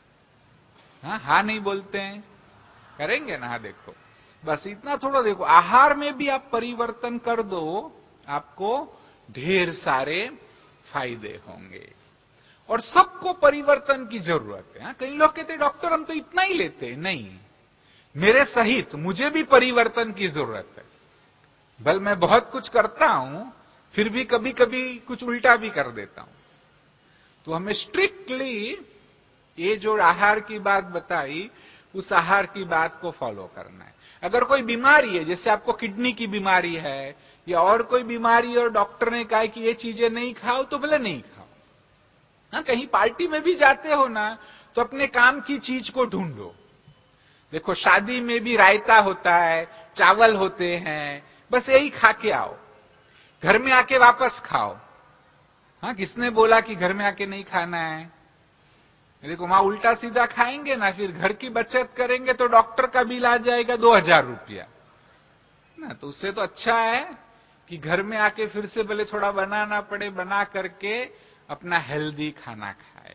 हाँ नहीं बोलते हैं, करेंगे ना। हाँ, देखो बस इतना थोड़ा देखो, आहार में भी आप परिवर्तन कर दो, आपको ढेर सारे फायदे होंगे। और सबको परिवर्तन की जरूरत है। कई लोग कहते हैं डॉक्टर हम तो इतना ही लेते हैं। नहीं, मेरे सहित मुझे भी परिवर्तन की जरूरत है। बल मैं बहुत कुछ करता हूं, फिर भी कभी कभी कुछ उल्टा भी कर देता हूं। तो हमें स्ट्रिक्टली ये जो आहार की बात बताई, उस आहार की बात को फॉलो करना है। अगर कोई बीमारी है, जैसे आपको किडनी की बीमारी है या और कोई बीमारी, और डॉक्टर ने कहा कि ये चीजें नहीं खाओ, तो भले नहीं खाओ। हाँ, कहीं पार्टी में भी जाते हो ना, तो अपने काम की चीज को ढूंढो। देखो शादी में भी रायता होता है, चावल होते हैं, बस यही खा के आओ, घर में आके वापस खाओ। हाँ, किसने बोला कि घर में आके नहीं खाना है? देखो वहां उल्टा सीधा खाएंगे ना, फिर घर की बचत करेंगे तो डॉक्टर का बिल आ जाएगा 2000 रुपया ना। तो उससे तो अच्छा है कि घर में आके फिर से भले थोड़ा बनाना पड़े, बना करके अपना हेल्दी खाना खाए।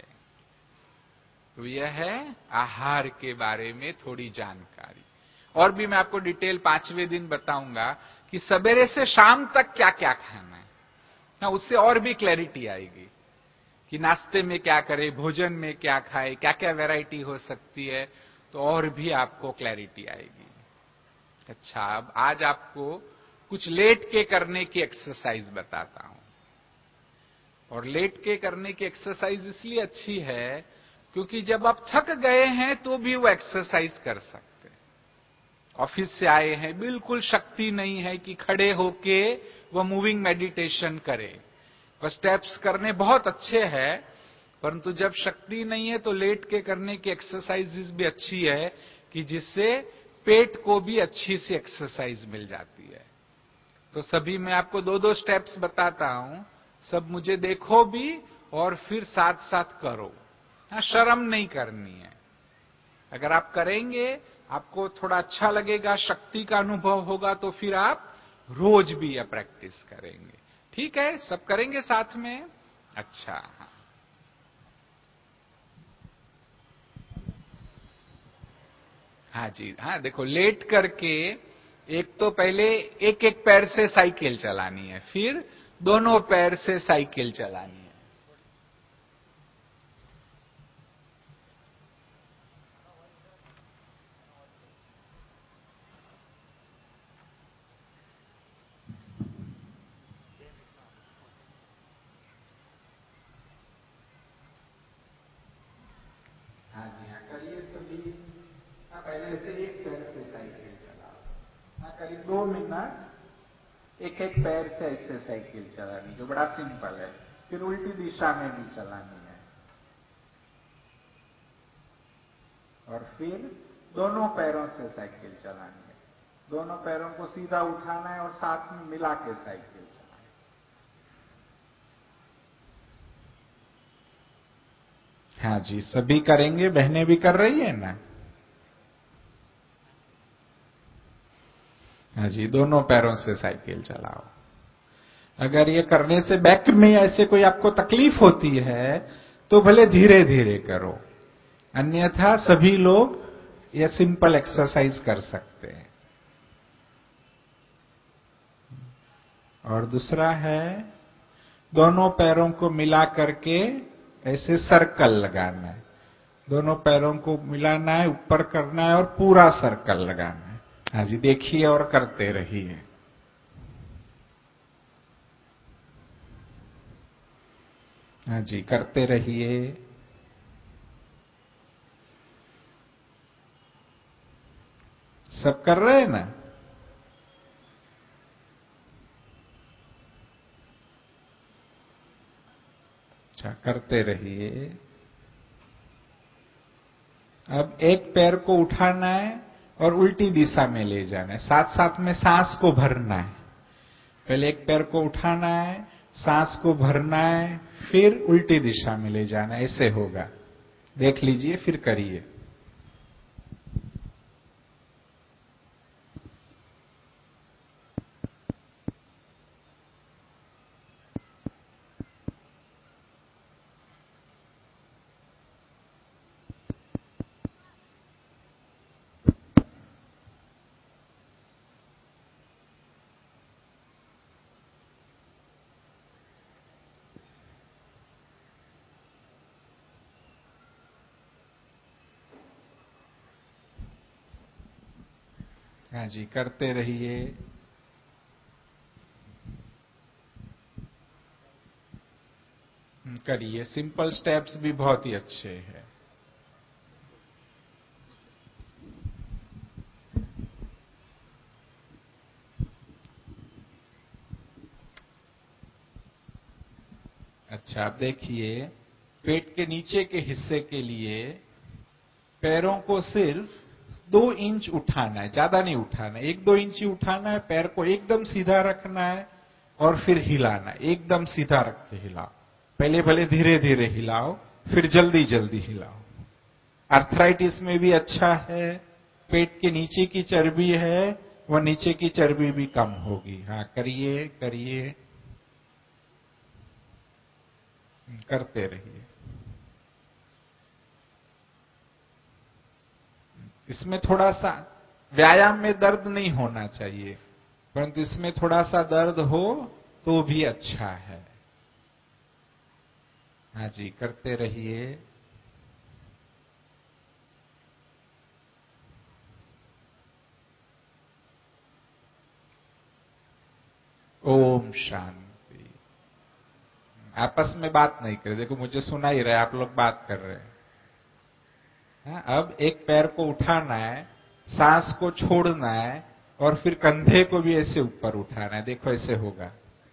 तो यह है आहार के बारे में थोड़ी जानकारी। और भी मैं आपको डिटेल 5वें दिन बताऊंगा कि सवेरे से शाम तक क्या क्या खाना है ना, उससे और भी क्लैरिटी आएगी कि नाश्ते में क्या करें, भोजन में क्या खाए, क्या क्या वैरायटी हो सकती है, तो और भी आपको क्लैरिटी आएगी। अच्छा, अब आज आपको कुछ लेट के करने की एक्सरसाइज बताता हूं। और लेट के करने की एक्सरसाइज इसलिए अच्छी है क्योंकि जब आप थक गए हैं तो भी वो एक्सरसाइज कर सकते हैं। ऑफिस से आए हैं, बिल्कुल शक्ति नहीं है कि खड़े होके वो मूविंग मेडिटेशन करें। वो स्टेप्स करने बहुत अच्छे हैं, परंतु जब शक्ति नहीं है तो लेट के करने की एक्सरसाइजेस भी अच्छी है कि जिससे पेट को भी अच्छी सी एक्सरसाइज मिल जाती है। तो सभी मैं आपको दो दो स्टेप्स बताता हूं, सब मुझे देखो भी और फिर साथ साथ करो। हाँ, शर्म नहीं करनी है। अगर आप करेंगे, आपको थोड़ा अच्छा लगेगा, शक्ति का अनुभव होगा, तो फिर आप रोज भी यह प्रैक्टिस करेंगे। ठीक है, सब करेंगे साथ में? अच्छा। हाँ जी, हाँ देखो, लेट करके एक तो पहले एक एक पैर से साइकिल चलानी है, फिर दोनों पैर से साइकिल चलानी है। हाँ जी, हाँ करिए सभी। हाँ, पहले से एक पैर से साइकिल चलाओ। हाँ, करीब 2 मिनट एक एक पैर से ऐसे साइकिल चलानी, जो बड़ा सिंपल है। फिर उल्टी दिशा में भी चलानी है, और फिर दोनों पैरों से साइकिल चलानी है। दोनों पैरों को सीधा उठाना है और साथ में मिला के साइकिल चलानी है। हाँ जी, सभी करेंगे, बहनें भी कर रही है ना? हाँ जी, दोनों पैरों से साइकिल चलाओ। अगर ये करने से बैक में ऐसे कोई आपको तकलीफ होती है तो भले धीरे धीरे करो, अन्यथा सभी लोग ये सिंपल एक्सरसाइज कर सकते हैं। और दूसरा है, दोनों पैरों को मिला करके ऐसे सर्कल लगाना है। दोनों पैरों को मिलाना है, ऊपर करना है और पूरा सर्कल लगाना है। हाँ जी, देखिए और करते रहिए। हाँ जी, करते रहिए। सब कर रहे हैं ना? अच्छा, करते रहिए। अब एक पैर को उठाना है और उल्टी दिशा में ले जाना है, साथ साथ में सांस को भरना है। पहले एक पैर को उठाना है, सांस को भरना है, फिर उल्टी दिशा में ले जाना है। ऐसे होगा, देख लीजिए, फिर करिए। हाँ जी, करते रहिए। करिए, सिंपल स्टेप्स भी बहुत ही अच्छे हैं। अच्छा, अब देखिए, पेट के नीचे के हिस्से के लिए पैरों को सिर्फ 2 इंच उठाना है, ज्यादा नहीं उठाना है। 1-2 इंच ही उठाना है। पैर को एकदम सीधा रखना है और फिर हिलाना है। एकदम सीधा रख के हिलाओ। पहले भले धीरे धीरे हिलाओ, फिर जल्दी जल्दी हिलाओ। आर्थराइटिस में भी अच्छा है। पेट के नीचे की चर्बी है, वह नीचे की चर्बी भी कम होगी। हाँ, करिए करिए, करते रहिए। इसमें थोड़ा सा व्यायाम में दर्द नहीं होना चाहिए, परंतु इसमें थोड़ा सा दर्द हो तो भी अच्छा है। हाँ जी, करते रहिए। ओम शांति। आपस में बात नहीं करे, देखो मुझे सुना ही रहा है, आप लोग बात कर रहे हैं। अब एक पैर को उठाना है, सांस को छोड़ना है और फिर कंधे को भी ऐसे ऊपर उठाना है। देखो ऐसे होगा।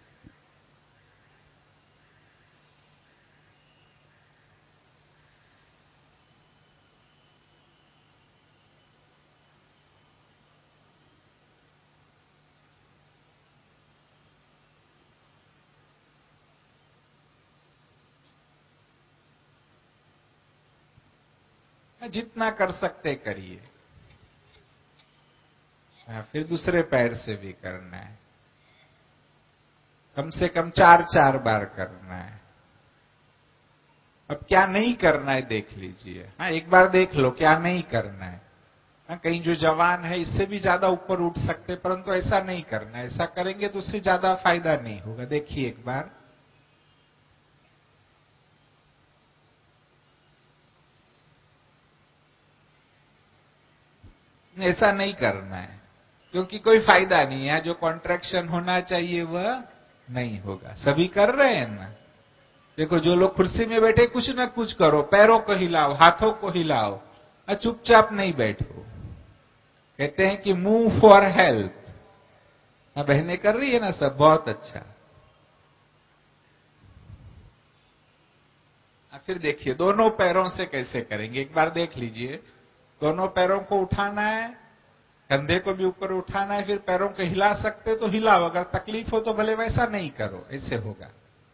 जितना कर सकते करिए। फिर दूसरे पैर से भी करना है, कम से कम 4-4 बार करना है। अब क्या नहीं करना है देख लीजिए। एक बार देख लो क्या नहीं करना है। कहीं जो जवान है इससे भी ज्यादा ऊपर उठ सकते, परंतु ऐसा नहीं करना है। ऐसा करेंगे तो उससे ज्यादा फायदा नहीं होगा। देखिए एक बार। ऐसा नहीं करना है क्योंकि कोई फायदा नहीं है। जो कॉन्ट्रैक्शन होना चाहिए वह नहीं होगा। सभी कर रहे हैं ना। देखो जो लोग कुर्सी में बैठे, कुछ ना कुछ करो, पैरों को हिलाओ, हाथों को हिलाओ, चुपचाप नहीं बैठो। कहते हैं कि मूव फॉर हेल्थ। बहनें कर रही है ना सब, बहुत अच्छा। फिर देखिए दोनों पैरों से कैसे करेंगे, एक बार देख लीजिए। दोनों पैरों को उठाना है, कंधे को भी ऊपर उठाना है, फिर पैरों को हिला सकते तो हिलाओ, अगर तकलीफ हो तो भले वैसा नहीं करो, ऐसे होगा।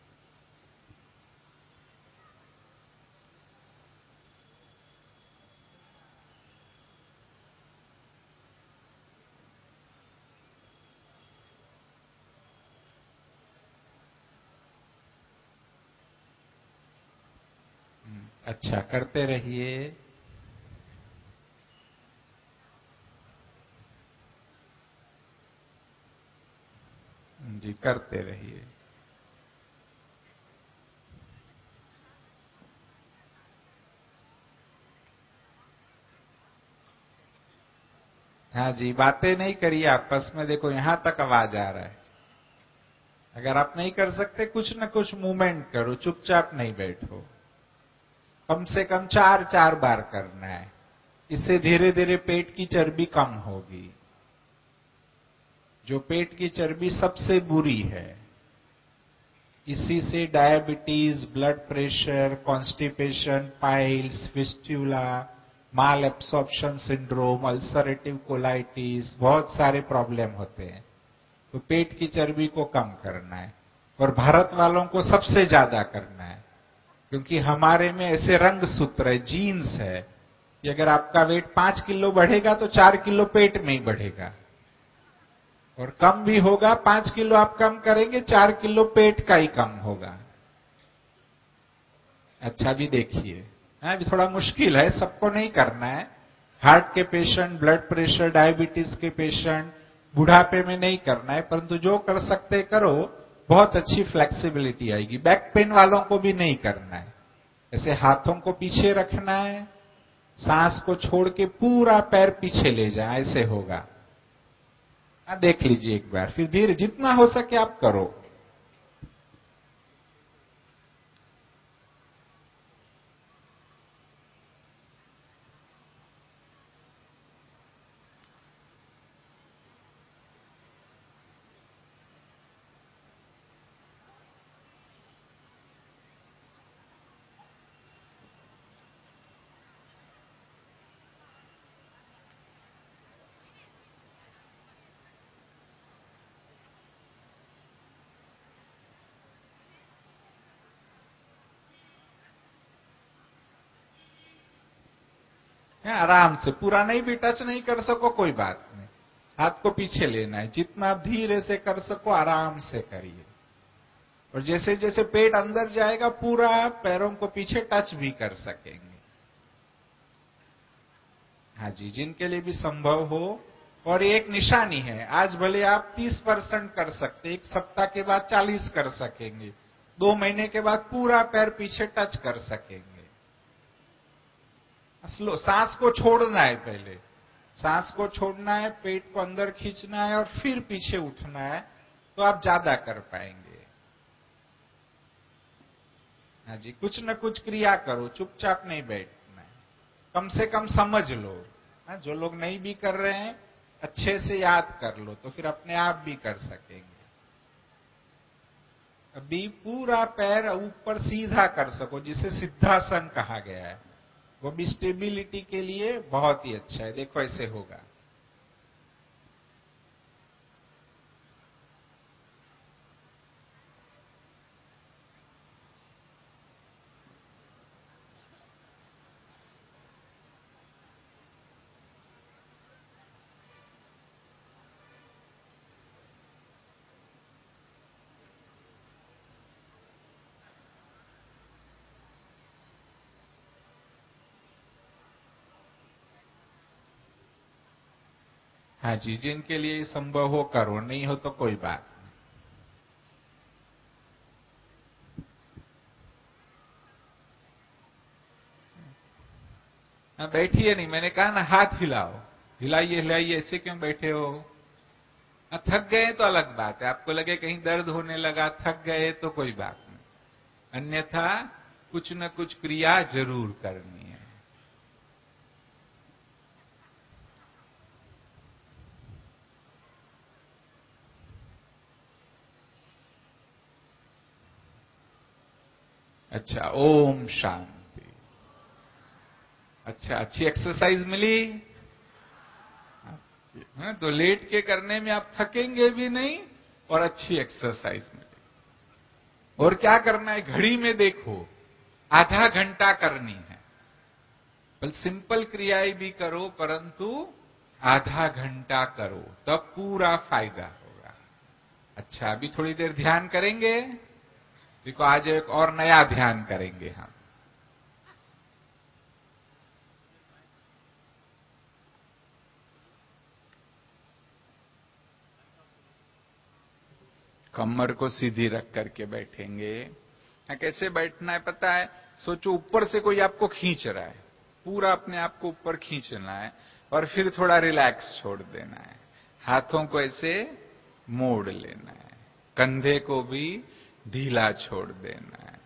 अच्छा, करते रहिए। जी, करते रहिए। हाँ जी, बातें नहीं करिए आपस में। देखो यहां तक आवाज आ रहा है। अगर आप नहीं कर सकते, कुछ न कुछ मूवमेंट करो, चुपचाप नहीं बैठो। कम से कम 4-4 बार करना है। इससे धीरे धीरे पेट की चर्बी कम होगी। जो पेट की चर्बी सबसे बुरी है, इसी से diabetes, blood pressure, constipation, piles, fistula, mal absorption syndrome, ulcerative colitis, बहुत सारे प्रॉब्लम होते हैं। तो पेट की चर्बी को कम करना है और भारत वालों को सबसे ज्यादा करना है, क्योंकि हमारे में ऐसे रंग सूत्र है, जीन्स है कि अगर आपका वेट 5 किलो बढ़ेगा तो 4 किलो पेट में ही बढ़ेगा, और कम भी होगा, 5 किलो आप कम करेंगे, 4 किलो पेट का ही कम होगा। अच्छा भी देखिए। अभी थोड़ा मुश्किल है, सबको नहीं करना है। हार्ट के पेशेंट, ब्लड प्रेशर, डायबिटीज के पेशेंट, बुढ़ापे में नहीं करना है, परंतु जो कर सकते करो, बहुत अच्छी फ्लेक्सिबिलिटी आएगी। बैक पेन वालों को भी नहीं करना है। ऐसे हाथों को पीछे रखना है, सांस को छोड़ के पूरा पैर पीछे ले जाए, ऐसे होगा। देख लीजिए एक बार, फिर धीरे जितना हो सके आप करो। आराम से, पूरा नहीं भी टच नहीं कर सको कोई बात नहीं, हाथ को पीछे लेना है। जितना धीरे से कर सको आराम से करिए, और जैसे जैसे पेट अंदर जाएगा पूरा पैरों को पीछे टच भी कर सकेंगे। हाँ जी, जिनके लिए भी संभव हो। और ये एक निशानी है, आज भले आप 30% कर सकते, एक सप्ताह के बाद 40 कर सकेंगे, 2 महीने के बाद पूरा पैर पीछे टच कर सकेंगे। सांस को छोड़ना है, पहले सांस को छोड़ना है, पेट को अंदर खींचना है और फिर पीछे उठना है, तो आप ज्यादा कर पाएंगे। हाँ जी, कुछ न कुछ क्रिया करो, चुपचाप नहीं बैठना है, कम से कम समझ लो। हाँ, जो लोग नहीं भी कर रहे हैं अच्छे से याद कर लो, तो फिर अपने आप भी कर सकेंगे। अभी पूरा पैर ऊपर सीधा कर सको, जिसे सिद्धासन कहा गया है, वो भी स्टेबिलिटी के लिए बहुत ही अच्छा है। देखो ऐसे होगा। हाँ जी, जिनके लिए संभव हो करो, नहीं हो तो कोई बात नहीं। हाँ, बैठिए नहीं, मैंने कहा ना हाथ हिलाओ, हिलाइए हिलाइए, ऐसे क्यों बैठे हो? हाँ, थक गए तो अलग बात है, आपको लगे कहीं दर्द होने लगा, थक गए तो कोई बात नहीं, अन्यथा कुछ न कुछ क्रिया जरूर करनी है। अच्छा, ओम शांति। अच्छा, अच्छी एक्सरसाइज मिली। हाँ, तो लेट के करने में आप थकेंगे भी नहीं और अच्छी एक्सरसाइज मिलेगी। और क्या करना है, घड़ी में देखो, आधा घंटा करनी है। बल सिंपल क्रियाएं भी करो, परंतु आधा घंटा करो, तब पूरा फायदा होगा। अच्छा, अभी थोड़ी देर ध्यान करेंगे। देखो, आज एक और नया ध्यान करेंगे हम। कमर को सीधी रख करके बैठेंगे। कैसे बैठना है पता है? सोचो ऊपर से कोई आपको खींच रहा है, पूरा अपने आप को ऊपर खींचना है और फिर थोड़ा रिलैक्स छोड़ देना है। हाथों को ऐसे मोड़ लेना है, कंधे को भी ढीला छोड़ देना है।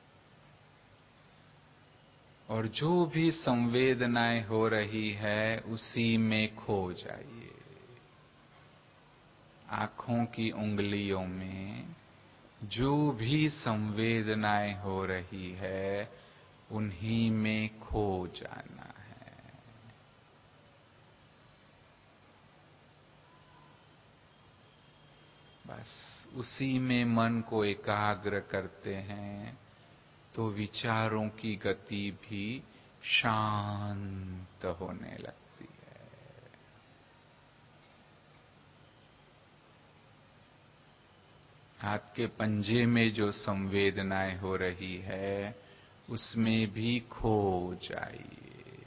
और जो भी संवेदनाएं हो रही है उसी में खो जाइए। आंखों की उंगलियों में जो भी संवेदनाएं हो रही है उन्हीं में खो जाना है। बस उसी में मन को एकाग्र करते हैं तो विचारों की गति भी शांत होने लगती है। हाथ के पंजे में जो संवेदनाएं हो रही है उसमें भी खो जाइए।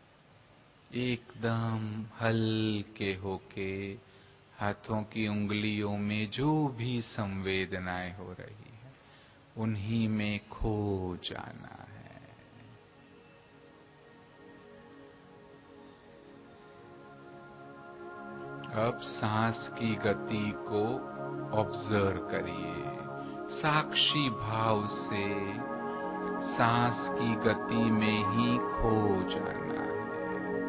एकदम हल्के होके हाथों की उंगलियों में जो भी संवेदनाएं हो रही है उन्हीं में खो जाना है। अब सांस की गति को ऑब्जर्व करिए। साक्षी भाव से सांस की गति में ही खो जाना है।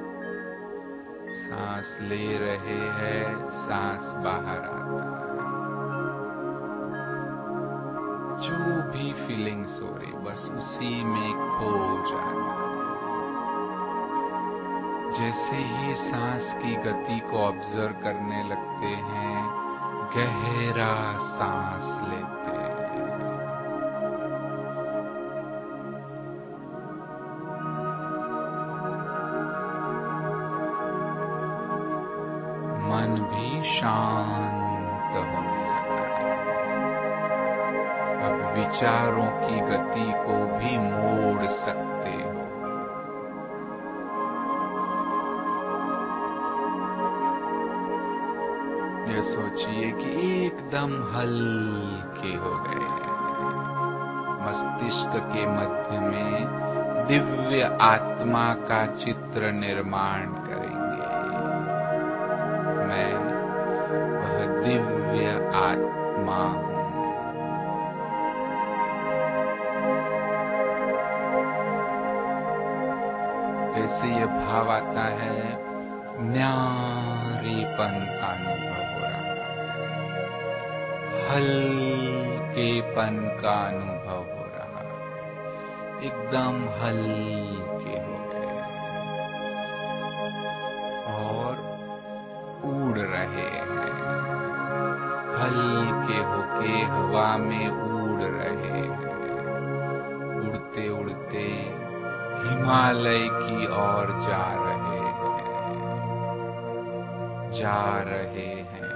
सांस ले रहे हैं, सांस बाहर आता है। जो भी फीलिंग्स हो रही बस उसी में खो जाना है। जैसे ही सांस की गति को ऑब्जर्व करने लगते हैं, गहरा सांस लेते हैं। मन भी शांत होने लगा है। अब विचारों की गति को भी मोड़ सकते हो। ये सोचिए कि एकदम हल्के हो गए हैं। मस्तिष्क के मध्य में दिव्य आत्मा का चित्र निर्माण करेंगे। मैं वह दिव्य आत्मा हूं। जैसे ये भाव आता है, न्यारेपन का अनुभव हो रहा है, हल्केपन का अनुभव हो रहा है, एकदम हल्के हो गए और उड़ रहे हैं, हल्के होके हवा में उड़ रहे हैं, उड़ते उड़ते हिमालय की ओर जा रहे हैं,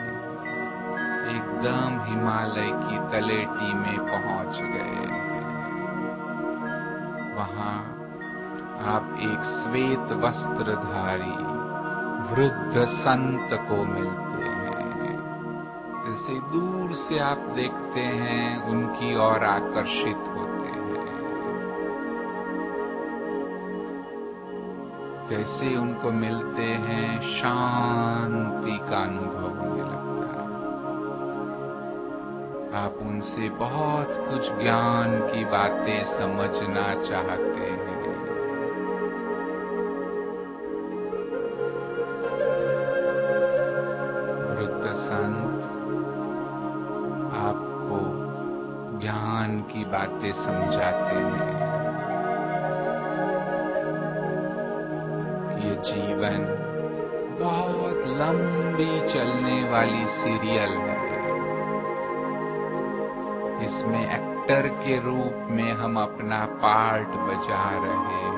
एकदम हिमालय की तलेटी में पहुंच गए हैं। वहां आप एक श्वेत वस्त्रधारी वृद्ध संत को मिलते हैं। जैसे दूर से आप देखते हैं, उनकी ओर आकर्षित होते हैं। जैसे उनको मिलते हैं, शांति का अनुभव होने लगता है। आप उनसे बहुत कुछ ज्ञान की बातें समझना चाहते हैं। वृद्ध संत आपको ज्ञान की बातें समझाते हैं कि ये जीवन बहुत लंबी चलने वाली सीरियल है। इसमें एक्टर के रूप में हम अपना पार्ट बजा रहे हैं,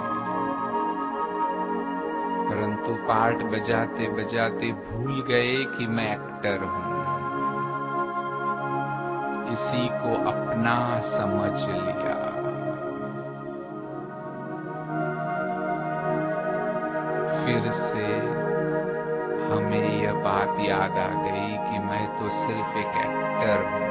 परंतु पार्ट बजाते बजाते भूल गए कि मैं एक्टर हूं। इसी को अपना समझ लिया। फिर से हमें यह बात याद आ गई कि मैं तो सिर्फ एक एक्टर हूं।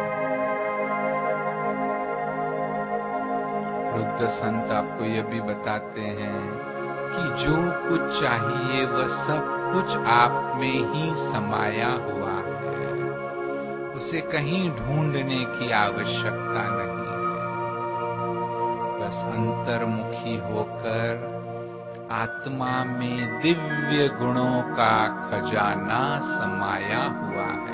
वृद्ध संत आपको यह भी बताते हैं कि जो कुछ चाहिए वह सब कुछ आप में ही समाया हुआ है, उसे कहीं ढूंढने की आवश्यकता नहीं है। बस अंतर्मुखी होकर आत्मा में दिव्य गुणों का खजाना समाया हुआ है।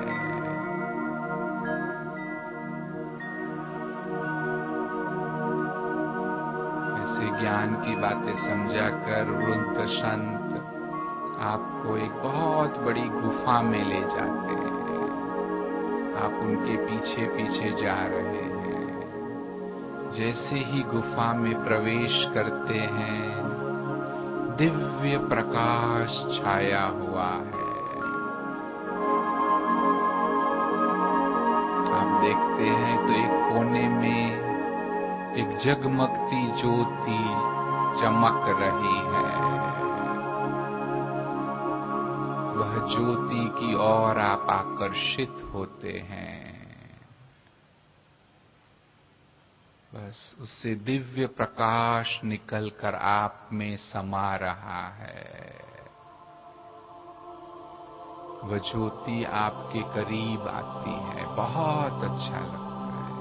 ज्ञान की बातें समझाकर वृद्ध संत आपको एक बहुत बड़ी गुफा में ले जाते हैं। आप उनके पीछे पीछे जा रहे हैं। जैसे ही गुफा में प्रवेश करते हैं, दिव्य प्रकाश छाया हुआ है। आप देखते हैं तो एक कोने में एक जगमगती ज्योति चमक रही है। वह ज्योति की ओर आप आकर्षित होते हैं। बस उससे दिव्य प्रकाश निकलकर आप में समा रहा है। वह ज्योति आपके करीब आती है, बहुत अच्छा लगता है।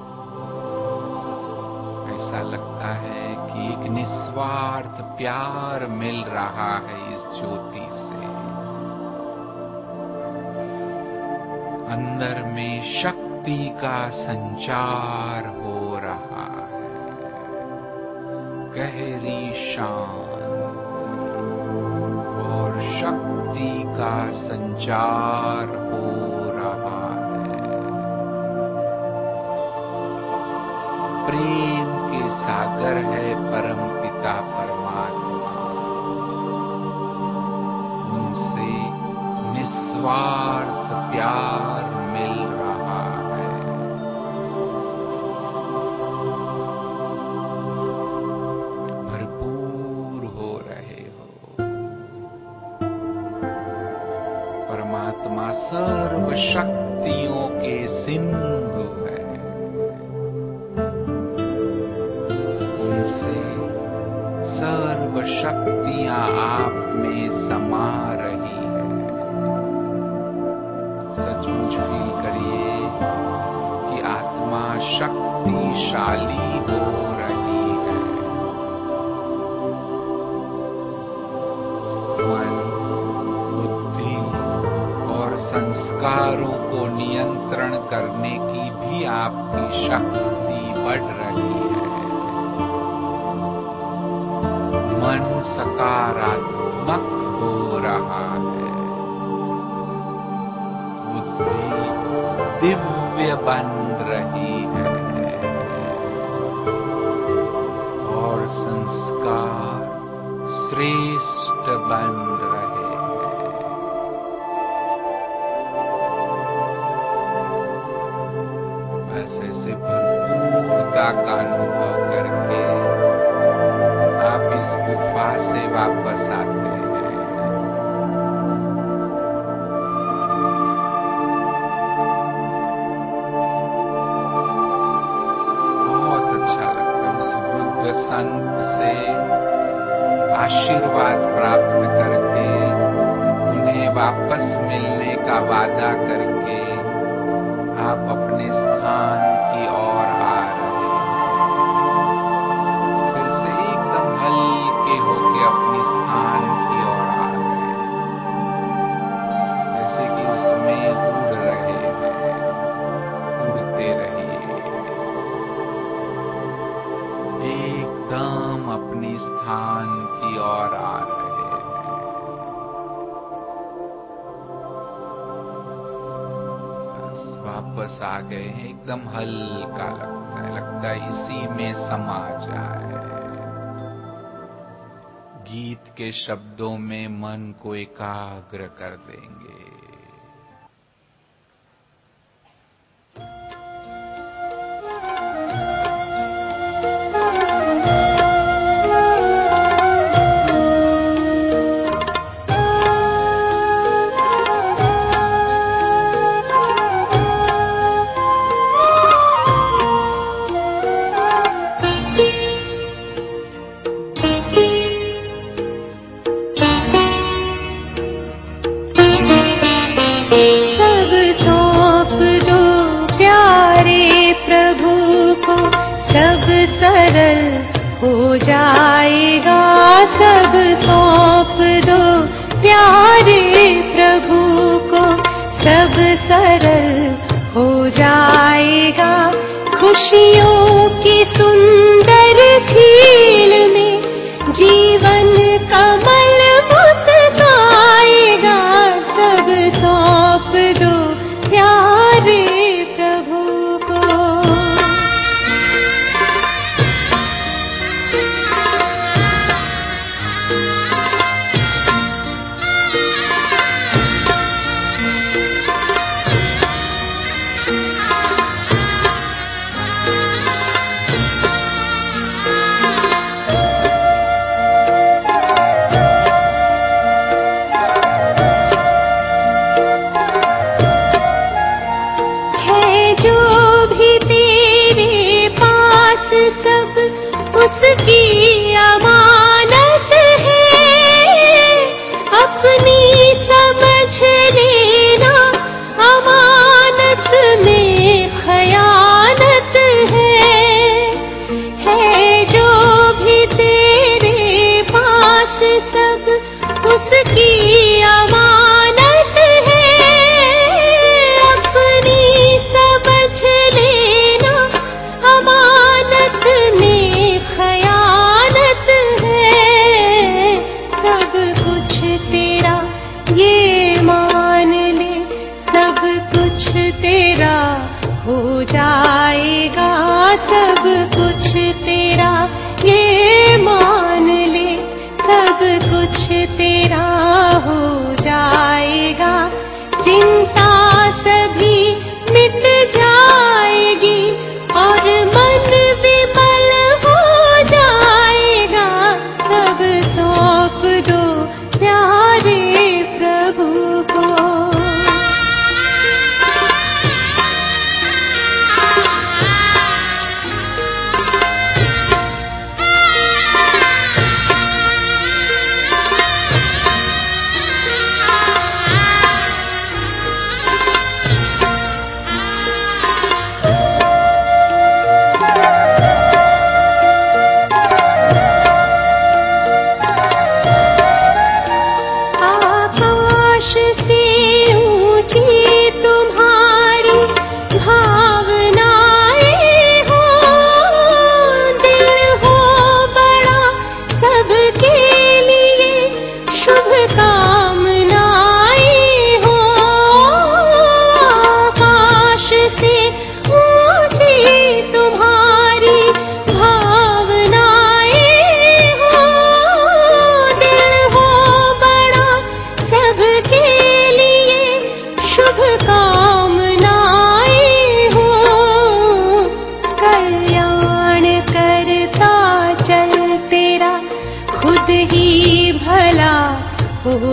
ऐसा लगता है कि एक निस्वार्थ प्यार मिल रहा है इस ज्योति से। अंदर में शक्ति का संचार हो रहा है, गहरी शांति और शक्ति का संचार हो रहा है। प्रेम के सागर है परम पिता परमात्मा, उनसे निस्वार्थ प्यार मिल रहा है। भरपूर हो रहे हो। परमात्मा सर्व शक्तियों के सिंधु है। सर्व शक्तियां आप में समा रही है। सचमुच फील संस्कारों को नियंत्रण करने की भी आपकी शक्ति बढ़ रही है। मन सकारात्मक हो रहा है, बुद्धि दिव्य बन रही है और संस्कार श्रेष्ठ बन रहे हैं। बस ऐसे भरपूरता का अनुभव करके आप इस गुफा से वापस आते हैं। बहुत अच्छा लगता है उस बुद्ध संत से आशीर्वाद प्राप्त करके, उन्हें वापस मिलने का वादा करके आप अपने स्थान की ओर आ रहे हैं। फिर से एकदम हल्के होके अपने स्थान की ओर आ रहे हैं, जैसे कि उसमें उड़ रहे हैं। उड़ते रहिए, एकदम अपनी स्थान की ओर आ रहे हैं। वापस आ गए हैं, एकदम हल्का लगता है इसी में समा जाए। गीत के शब्दों में मन को एकाग्र कर देंगे। सब सौंप दो प्यारे प्रभु को, सब सरल हो जाएगा। खुशियों की सुंदर झील में जीवन कमल मुस्काएगा। सब सौंप दो प्यारे प्रभु को। उसकी अमानत है, अपनी समझ लेना अमानत में खयानत है जो भी तेरे पास सब उसकी अमानत है, अपनी समझ लेना अमानत में खयानत है। सब कुछ तेरा ये मान ले, सब कुछ तेरा हो जाएगा। सब कुछ तेरा ये मान ले, सब कुछ तेरा हो जाएगा। चिंता सभी मिट जाएगी और मन विमल हो जाएगा। सब सौंप दो प्यारे प्रभु को।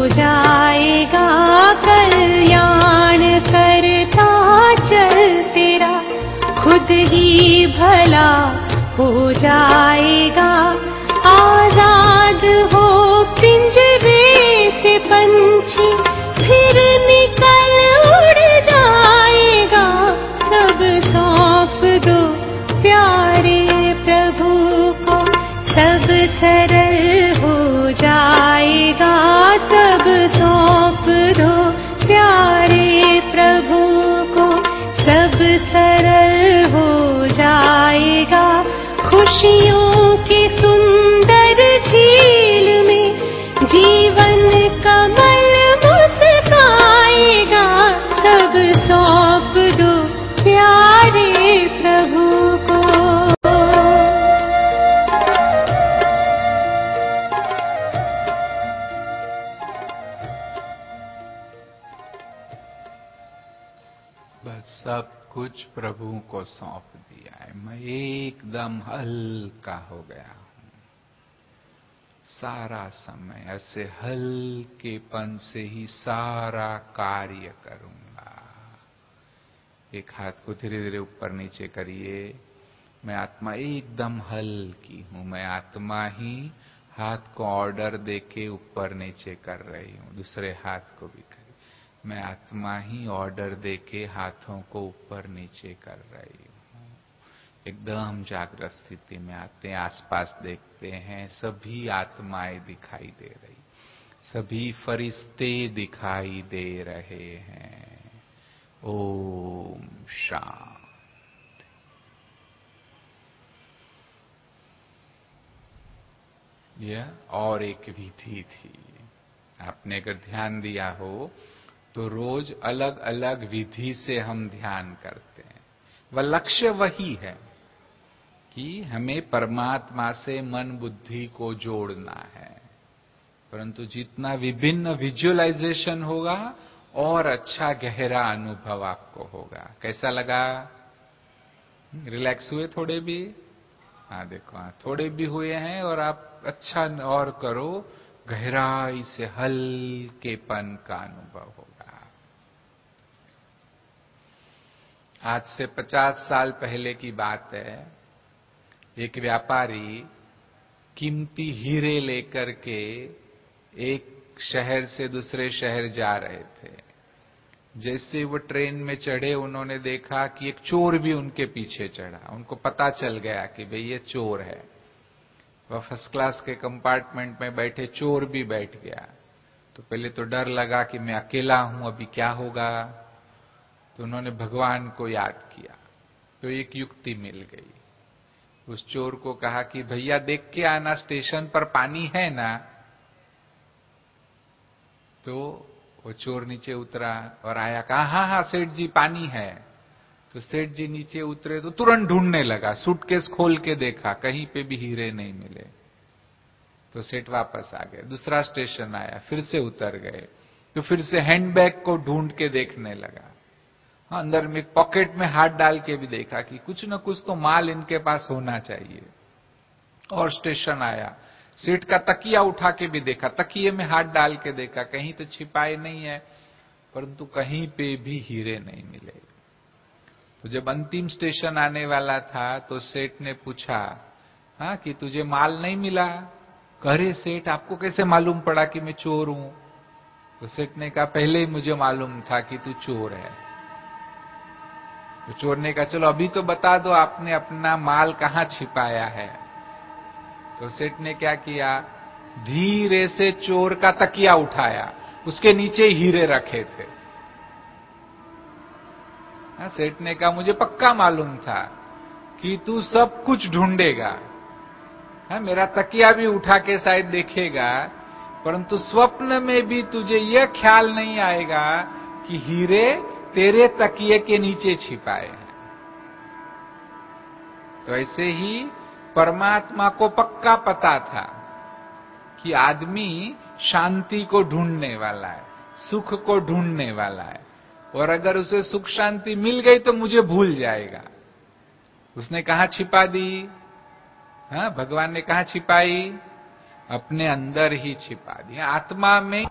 जाएगा कल्याण करता चल तेरा, खुद ही भला हो जाएगा। आजाद हो पिंजरे से पंछी, फिर निकल उड़ जाएगा। सब सौंप दो प्यारे प्रभु को, सब सरल हो जाएगा। सब सौंप दो प्यारे प्रभु को, सब सरल हो जाएगा। खुशियों की सुंदर झील में जीवन कमल मुस्काएगा। सब सौंप दो प्यारे प्रभु को। बस सब कुछ प्रभु को सौंप दिया है। मैं एकदम हल्का हो गया हूं। सारा समय ऐसे हल्केपन से ही सारा कार्य करूंगा। एक हाथ को धीरे धीरे ऊपर नीचे करिए। मैं आत्मा एकदम हल्की हूं। मैं आत्मा ही हाथ को ऑर्डर देके ऊपर नीचे कर रही हूं। दूसरे हाथ को भी करिए। मैं आत्मा ही ऑर्डर देके हाथों को ऊपर नीचे कर रही हूं। एकदम जागृत स्थिति में आते हैं, आसपास देखते हैं, सभी आत्माएं दिखाई दे रही, सभी फरिश्ते दिखाई दे रहे हैं। ओम शांति। यह और एक विधि थी। आपने अगर ध्यान दिया हो तो रोज अलग अलग विधि से हम ध्यान करते हैं। वह लक्ष्य वही है कि हमें परमात्मा से मन बुद्धि को जोड़ना है, परंतु जितना विभिन्न विजुअलाइजेशन होगा और अच्छा गहरा अनुभव आपको होगा। कैसा लगा? रिलैक्स हुए थोड़े भी? हाँ देखो, हाँ थोड़े भी हुए हैं। और आप अच्छा और करो, गहराई से हल्केपन का अनुभव होगा। आज से 50 साल पहले की बात है। एक व्यापारी कीमती हीरे लेकर के एक शहर से दूसरे शहर जा रहे थे। जैसे वो ट्रेन में चढ़े, उन्होंने देखा कि एक चोर भी उनके पीछे चढ़ा। उनको पता चल गया कि भाई ये चोर है। वह फर्स्ट क्लास के कंपार्टमेंट में बैठे चोर भी बैठ गया। तो पहले तो डर लगा कि मैं अकेला हूं, अभी क्या होगा। तो उन्होंने भगवान को याद किया। तो एक युक्ति मिल गई। उस चोर को कहा कि भैया देख के आना, स्टेशन पर पानी है ना। तो वो चोर नीचे उतरा और आया, कहा हाँ हाँ सेठ जी पानी है। तो सेठ जी नीचे उतरे तो तुरंत ढूंढने लगा, सूटकेस खोल के देखा, कहीं पे भी हीरे नहीं मिले। तो सेठ वापस आ गए। दूसरा स्टेशन आया, फिर से उतर गए। तो फिर से हैंडबैग को ढूंढ के देखने लगा। हाँ, अंदर में पॉकेट में हाथ डाल के भी देखा कि कुछ न कुछ तो माल इनके पास होना चाहिए। और स्टेशन आया, सीट का तकिया उठा के भी देखा, तकिए में हाथ डाल के देखा, कहीं तो छिपाए नहीं है, परंतु कहीं पे भी हीरे नहीं मिले। तो जब अंतिम स्टेशन आने वाला था तो सेठ ने पूछा, हाँ कि तुझे माल नहीं मिला? करे सेठ आपको कैसे मालूम पड़ा कि मैं चोर हूं? तो सेठ ने कहा पहले ही मुझे मालूम था कि तू चोर है। तो चोर ने कहा चलो अभी तो बता दो आपने अपना माल कहां छिपाया है। तो सेठ ने क्या किया, धीरे से चोर का तकिया उठाया, उसके नीचे हीरे रखे थे। सेठ ने कहा मुझे पक्का मालूम था कि तू सब कुछ ढूंढेगा। मेरा तकिया भी उठा के शायद देखेगा, परंतु स्वप्न में भी तुझे यह ख्याल नहीं आएगा कि हीरे तेरे तकिए के नीचे छिपाए हैं। तो ऐसे ही परमात्मा को पक्का पता था कि आदमी शांति को ढूंढने वाला है, सुख को ढूंढने वाला है, और अगर उसे सुख शांति मिल गई तो मुझे भूल जाएगा। उसने कहां छिपा दी? भगवान ने कहां छिपाई? अपने अंदर ही छिपा दी। आत्मा में